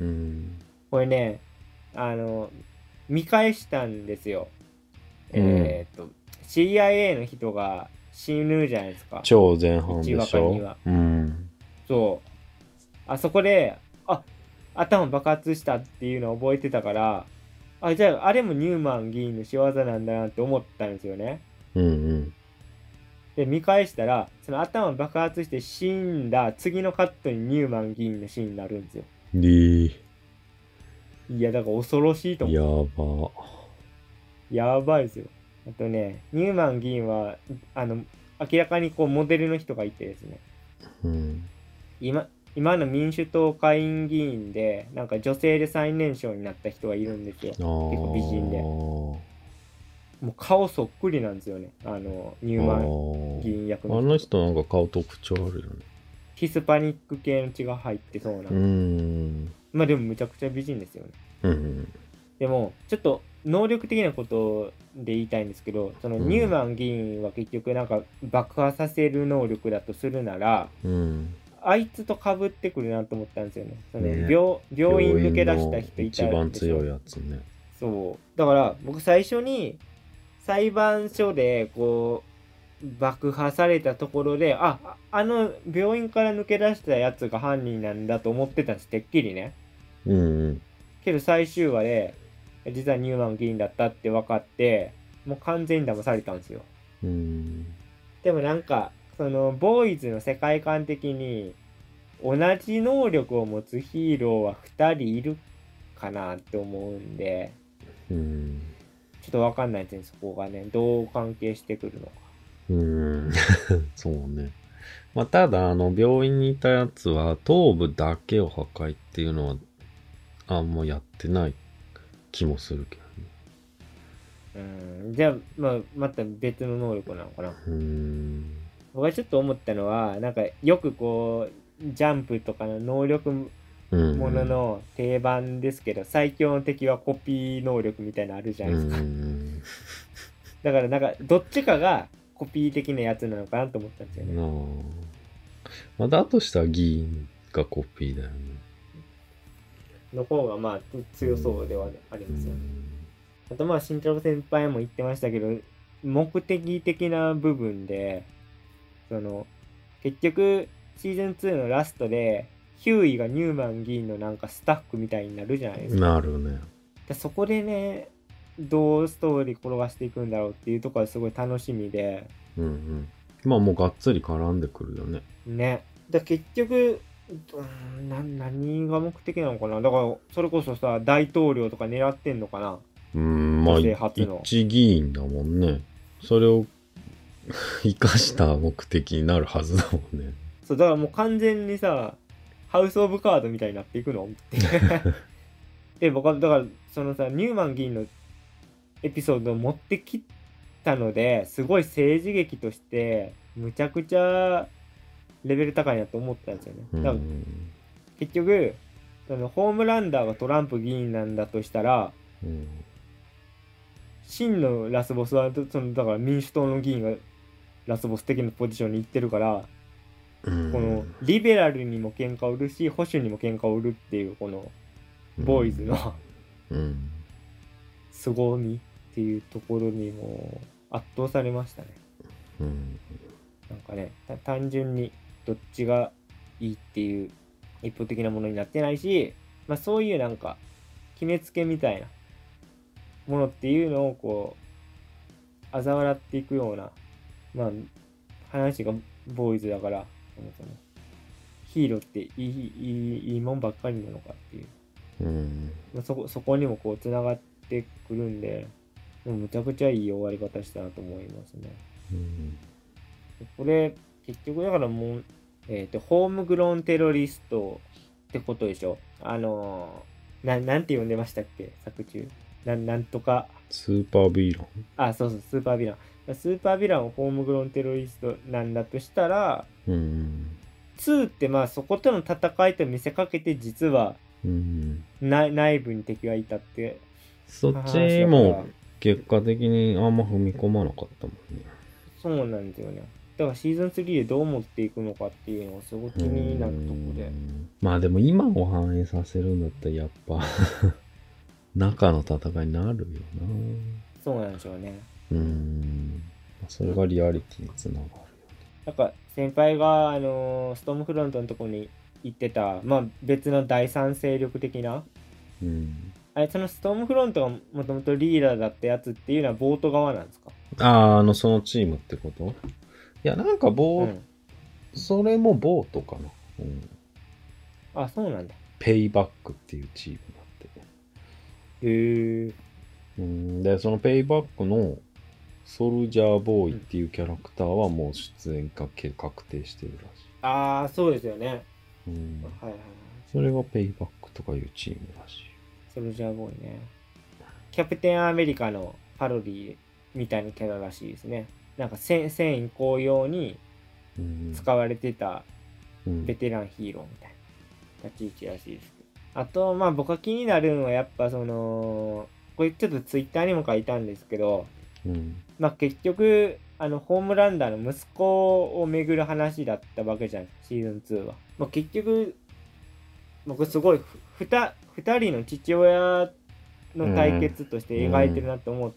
これね、あの見返したんですよ。 うん、 えっと シーアイエー の人が死ぬじゃないですか。 超前半でしょ。 いちわかには。 うん。 そう。あそこで、あ、頭爆発したっていうのを覚えてたから、あ、じゃああれもニューマン議員の仕業なんだなって思ったんですよね。 うんうん。 で、見返したら、その頭爆発して死んだ次のカットにニューマン議員のシーンになるんですよ。 でー。 いや、だから恐ろしいと思う。 やば。 やばいですよ。あとね、ニューマン議員は、あの、明らかにこうモデルの人がいてですね。 うん。 今、今の民主党下院議員で、なんか女性で最年少になった人がいるんですよ。結構美人で。もう顔そっくりなんですよね。あの、ニューマン議員役の人。 あの人なんか顔特徴あるよね。 ヒスパニック系の血が入ってそうな。 うーん。 まあでもむちゃくちゃ美人ですよね。 うん。 でも、ちょっと能力的なことで言いたいんですけど、そのニューマン議員は結局なんか爆破させる能力だとするなら、 うん。 あいつと被ってくるなと思ったんですよね。そのね、 病、病院抜け出した人いたでしょ。 一番強いやつね。 そう。だから僕最初に裁判所でこう爆破されたところで、あ、あの病院から抜け出したやつが犯人なんだと思ってたんです、てっきりね。 うんうん。 けど最終話で、実はニューマン議員だったって分かって、もう完全に騙されたんですよ。 うん。 でもなんか、そのボーイズの世界観的に同じ能力を持つヒーローはふたりいるかなって思うんで、 うん、 ちょっとわかんないですね、そこがね、どう関係してくるのか。 うん、そうね。まあ、ただ、あの、病院にいたやつは頭部だけを破壊っていうのはあんまやってない気もするけどね。 うん、じゃあ、まあ、また別の能力なのかな。 うん。 僕がちょっと思ったのは、なんかよくこう、ジャンプとかの能力ものの定番ですけど、うんうん、最強の敵はコピー能力みたいなのあるじゃないですか。うんうん、だからなんか、どっちかがコピー的なやつなのかなと思ったんですよね。 まあ、だとしたら議員がコピーだよね。 の方がまあ強そうではありますよね。うん、あとまあ、慎太郎先輩も言ってましたけど、目的的な部分で、その結局シーズンツーのラストでヒューイがニューマン議員のなんかスタッフみたいになるじゃないですか。 なるね。 でそこでね、どうストーリー転がしていくんだろうっていうところはすごい楽しみで。 うんうん。まあもうがっつり絡んでくるよね。 ね。だ結局、うん、な何が目的なのかな。だからそれこそさ、大統領とか狙ってんのかな。 うん、まあ一議員だもんね。それを生かした目的になるはずだもんね。 そうだからもう完全にさ、ハウスオブカードみたいになっていくのってで僕はだからそのさ、ニューマン議員のエピソードを持ってきたので、すごい政治劇としてむちゃくちゃレベル高いなと思ったんですよね。 うんだから結局そのホームランダーがトランプ議員なんだとしたら、 うん真のラスボスはそのだから民主党の議員がラスボス的なポジションに行ってるから、 うんこのリベラルにも喧嘩を売るし保守にも喧嘩を売るっていうこのボーイズのうん凄みっていうところにも圧倒されましたね。 うんなんかね、た単純にどっちがいいっていう一方的なものになってないし、まあそういうなんか決めつけみたいなものっていうのをこう嘲笑っていくような、まあ話がボーイズだから、そもそもヒーローっていいいいいいもんばっかりなのかっていう、 うんまあ、そこそこにもこうつながってくるんで、もうむちゃくちゃいい終わり方したなと思いますね。 うんこれ結局だからもう、えー、とホームグローンテロリストってことでしょ。あのー、ななんて呼んでましたっけ作中。ななんとかスーパーヴィランあそうそうスーパーヴィランスーパーヴィランをホームグローンテロリストなんだとしたら、 うんツーってまあそことの戦いと見せかけて実はうんな内部に敵がいたってそっちも結果的にあんま踏み込まなかったもんね。 そうなんですよね。だからシーズンスリーでどう持っていくのかっていうのがすごく気になるところで。 まあでも今を反映させるんだったらやっぱ中の戦いになるよな。 そうなんでしょうね。 うんそれがリアリティにつながるよね。 なんか先輩が、あのーストームフロントのとこに行ってた、まあ別の第三勢力的な、 うんあれそのストームフロントがもともとリーダーだったやつっていうのはボート側なんですか？ ああ、あの、そのチームってこと？いや、なんかボー、 うん。 それもボートかな。うん。 あ、そうなんだ。 ペイバックっていうチームだって。 へえ。 うん。で、そのペイバックのソルジャーボーイっていうキャラクターはもう出演が確定してるらしい。 ああ、そうですよね。 うん。 はいはいはい。 それがペイバックとかいうチームらしい。 ソルジャーボーイね。キャプテンアメリカのパロディみたいなキャラらしいですね。なんか戦戦意高揚にうん。 使われてたうんベテランヒーローみたいな立ち位置らしいですけど。あと、まあ僕が気になるのはやっぱその、これちょっとツイッターにも書いたんですけど、 うん。 まあ結局、あの、ホームランダーの息子をめぐる話だったわけじゃん、シーズンツーは。まあ結局、僕すごいふ、ふた、二人の父親の対決として描いてるなと思って、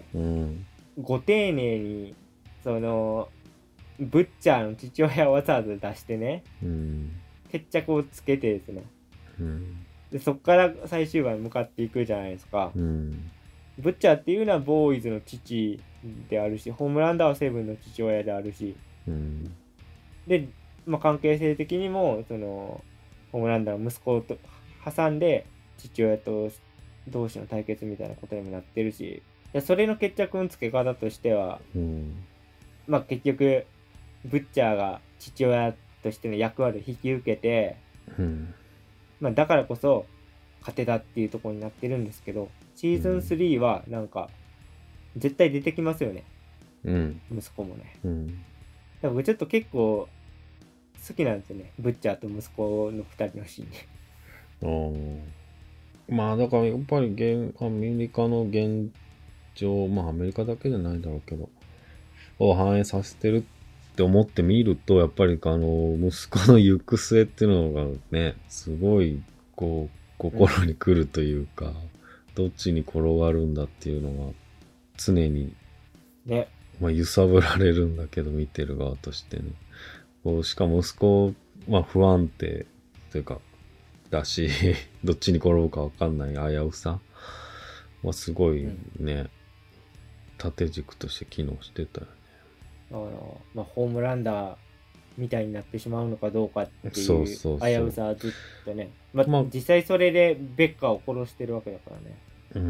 うん。 ご丁寧に、その、ブッチャーの父親をわざわざ出してね、 うん。 決着をつけてですね。 うん。 で、そっから最終話に向かっていくじゃないですか。 うん。 ブッチャーっていうのはボーイズの父であるし、ホームランダーはセブンの父親であるし、 うん。 で、まあ、関係性的にも、その、ホームランダーの息子と挟んで、父親と同士の対決みたいなことにもなってるし、でそれの決着のつけ方としては、 うん。 まあ結局、ブッチャーが父親としての役割を引き受けて、 うん。 まあだからこそ勝てたっていうところになってるんですけど、シーズンスリーはなんか、絶対出てきますよね。 うん。 息子もね。 うん。 だから僕ちょっと結構好きなんですよね。ブッチャーと息子の二人のシーン。 ああ。まあだからやっぱり現アメリカの現状、まあアメリカだけじゃないだろうけど、を反映させてるって思ってみると、やっぱりあの、息子の行く末っていうのがね、すごいこう、心に来るというか、うん、どっちに転がるんだっていうのが常に、 ね。 まあ揺さぶられるんだけど、見てる側としてね。こうしかも息子、まあ不安定というか、だし、どっちに転ぶかわかんない危うさはすごいね、うん、縦軸として機能してたよね。 だから、まあ、ホームランダーみたいになってしまうのかどうかっていう危そうそうそううさはずっとね、まあ、 まあ、 実際それでベッカーを殺してるわけだからね。 うん。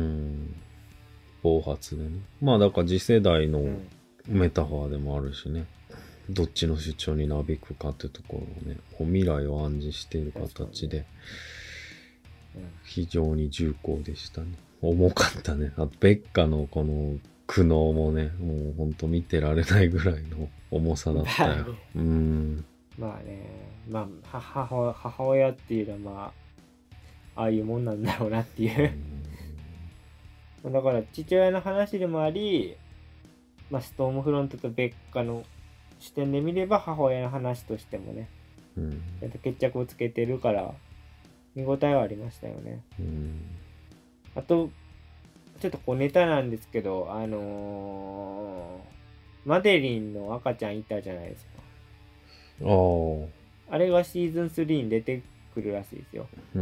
暴発でね。まあだから次世代のメタファーでもあるしね。うん、どっちの主張になびくかってところをね、未来を暗示している形で、非常に重厚でしたね。重かったね。あとベッカのこの苦悩もね、もうほんと見てられないぐらいの重さだったよ。うん。 まあね、まあ母母親っていうのはまあああいうもんなんだろうなっていうだから父親の話でもあり、まあ、ストームフロントとベッカの視点で見れば母親の話としてもね、 うん、 ちゃんと決着をつけてるから見応えはありましたよね。 うん、 あとちょっとこうネタなんですけど、あのー、マデリンの赤ちゃんいたじゃないですか。 ああ。 あれがシーズンスリーに出てくるらしいですよ。 うん。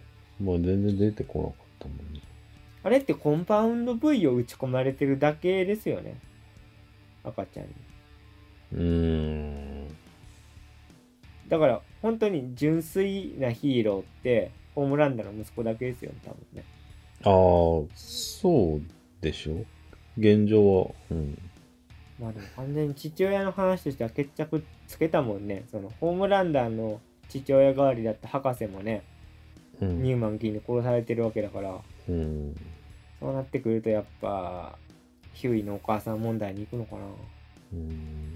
もう全然出てこなかったもんね。 あれってコンパウンド V を打ち込まれてるだけですよね。赤ちゃんに。 うーん。 だから本当に純粋なヒーローってホームランダーの息子だけですよね、多分ね。 ああ、そうでしょ。現状は。うん。 まあでも完全に父親の話としては決着つけたもんね。そのホームランダーの父親代わりだった博士もね、 うん、 ニューマンキーに殺されてるわけだから、 うん、 そうなってくるとやっぱヒューイのお母さん問題に行くのかな。 うん。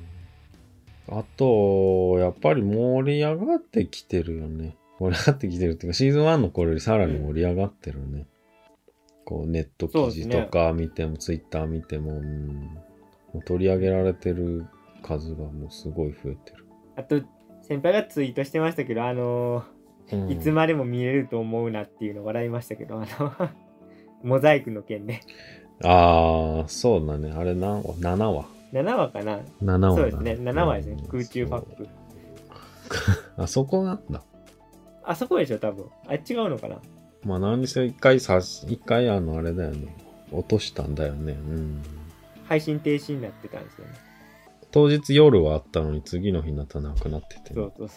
あと、やっぱり盛り上がってきてるよね。盛り上がってきてるっていうか、シーズンワンの頃よりさらに盛り上がってるね。こう、ネット記事とか見ても、ツイッター見ても、うん、もう取り上げられてる数がもうすごい増えてる。 あと、先輩がツイートしてましたけど、あのーうん、いつまでも見れると思うなっていうの笑いましたけど、あの、モザイクの件で。 ああ、そうだね。あれ何話 ?なな 話。 ななわかな ? なな 話。 そうですね。ななわですね。うん、空中ファック。 あそこなんだ。 あそこでしょ、多分。あ、違うのかな。 まあ何にせよ一回さし、一回あの、あれだよね。落としたんだよね。うん。 配信停止になってたんですよね。 当日夜はあったのに次の日になったらなくなってて、ね。 そうそうそう。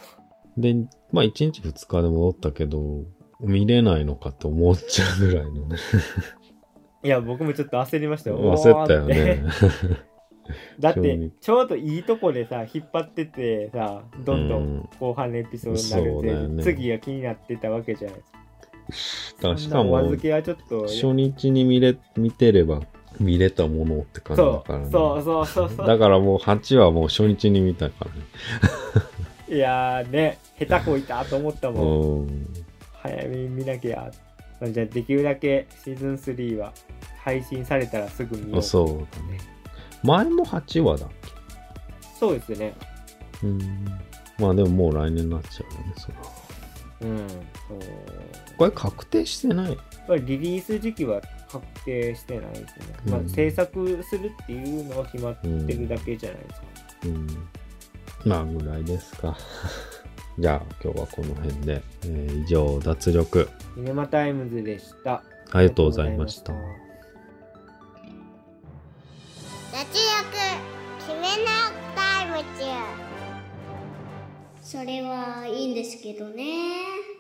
で、まあいちにちふつかで戻ったけど、見れないのかと思っちゃうぐらいのね。 いや、僕もちょっと焦りましたよ。 焦ったよね。 だって、ちょうどいいとこでさ、引っ張っててさ、どんどん後半のエピソードになるんで、ね、次が気になってたわけじゃないですか。 しかも、 お預けはちょっと初日に見れ、見てれば見れたものって感じだからね。 そうそうそうそう。だからもうはちはもう初日に見たからね。 いやーね、下手こいたと思ったもん。早めに見なきゃ。じゃあできるだけシーズンスリーは配信されたらすぐ見よう。 そうだね。前もはちわだっけ？ そうですね。 うん。まあでももう来年になっちゃうよね、それは。 うん。 これ確定してない？ これリリース時期は確定してないですね。うん、まあ制作するっていうのは決まってるだけじゃないですか。 うん。うん、まあぐらいですか。じゃあ今日はこの辺で、えー、以上脱力シネマタイムズでした。 ありがとうございました。 脱力決めなタイム中。それはいいんですけどね。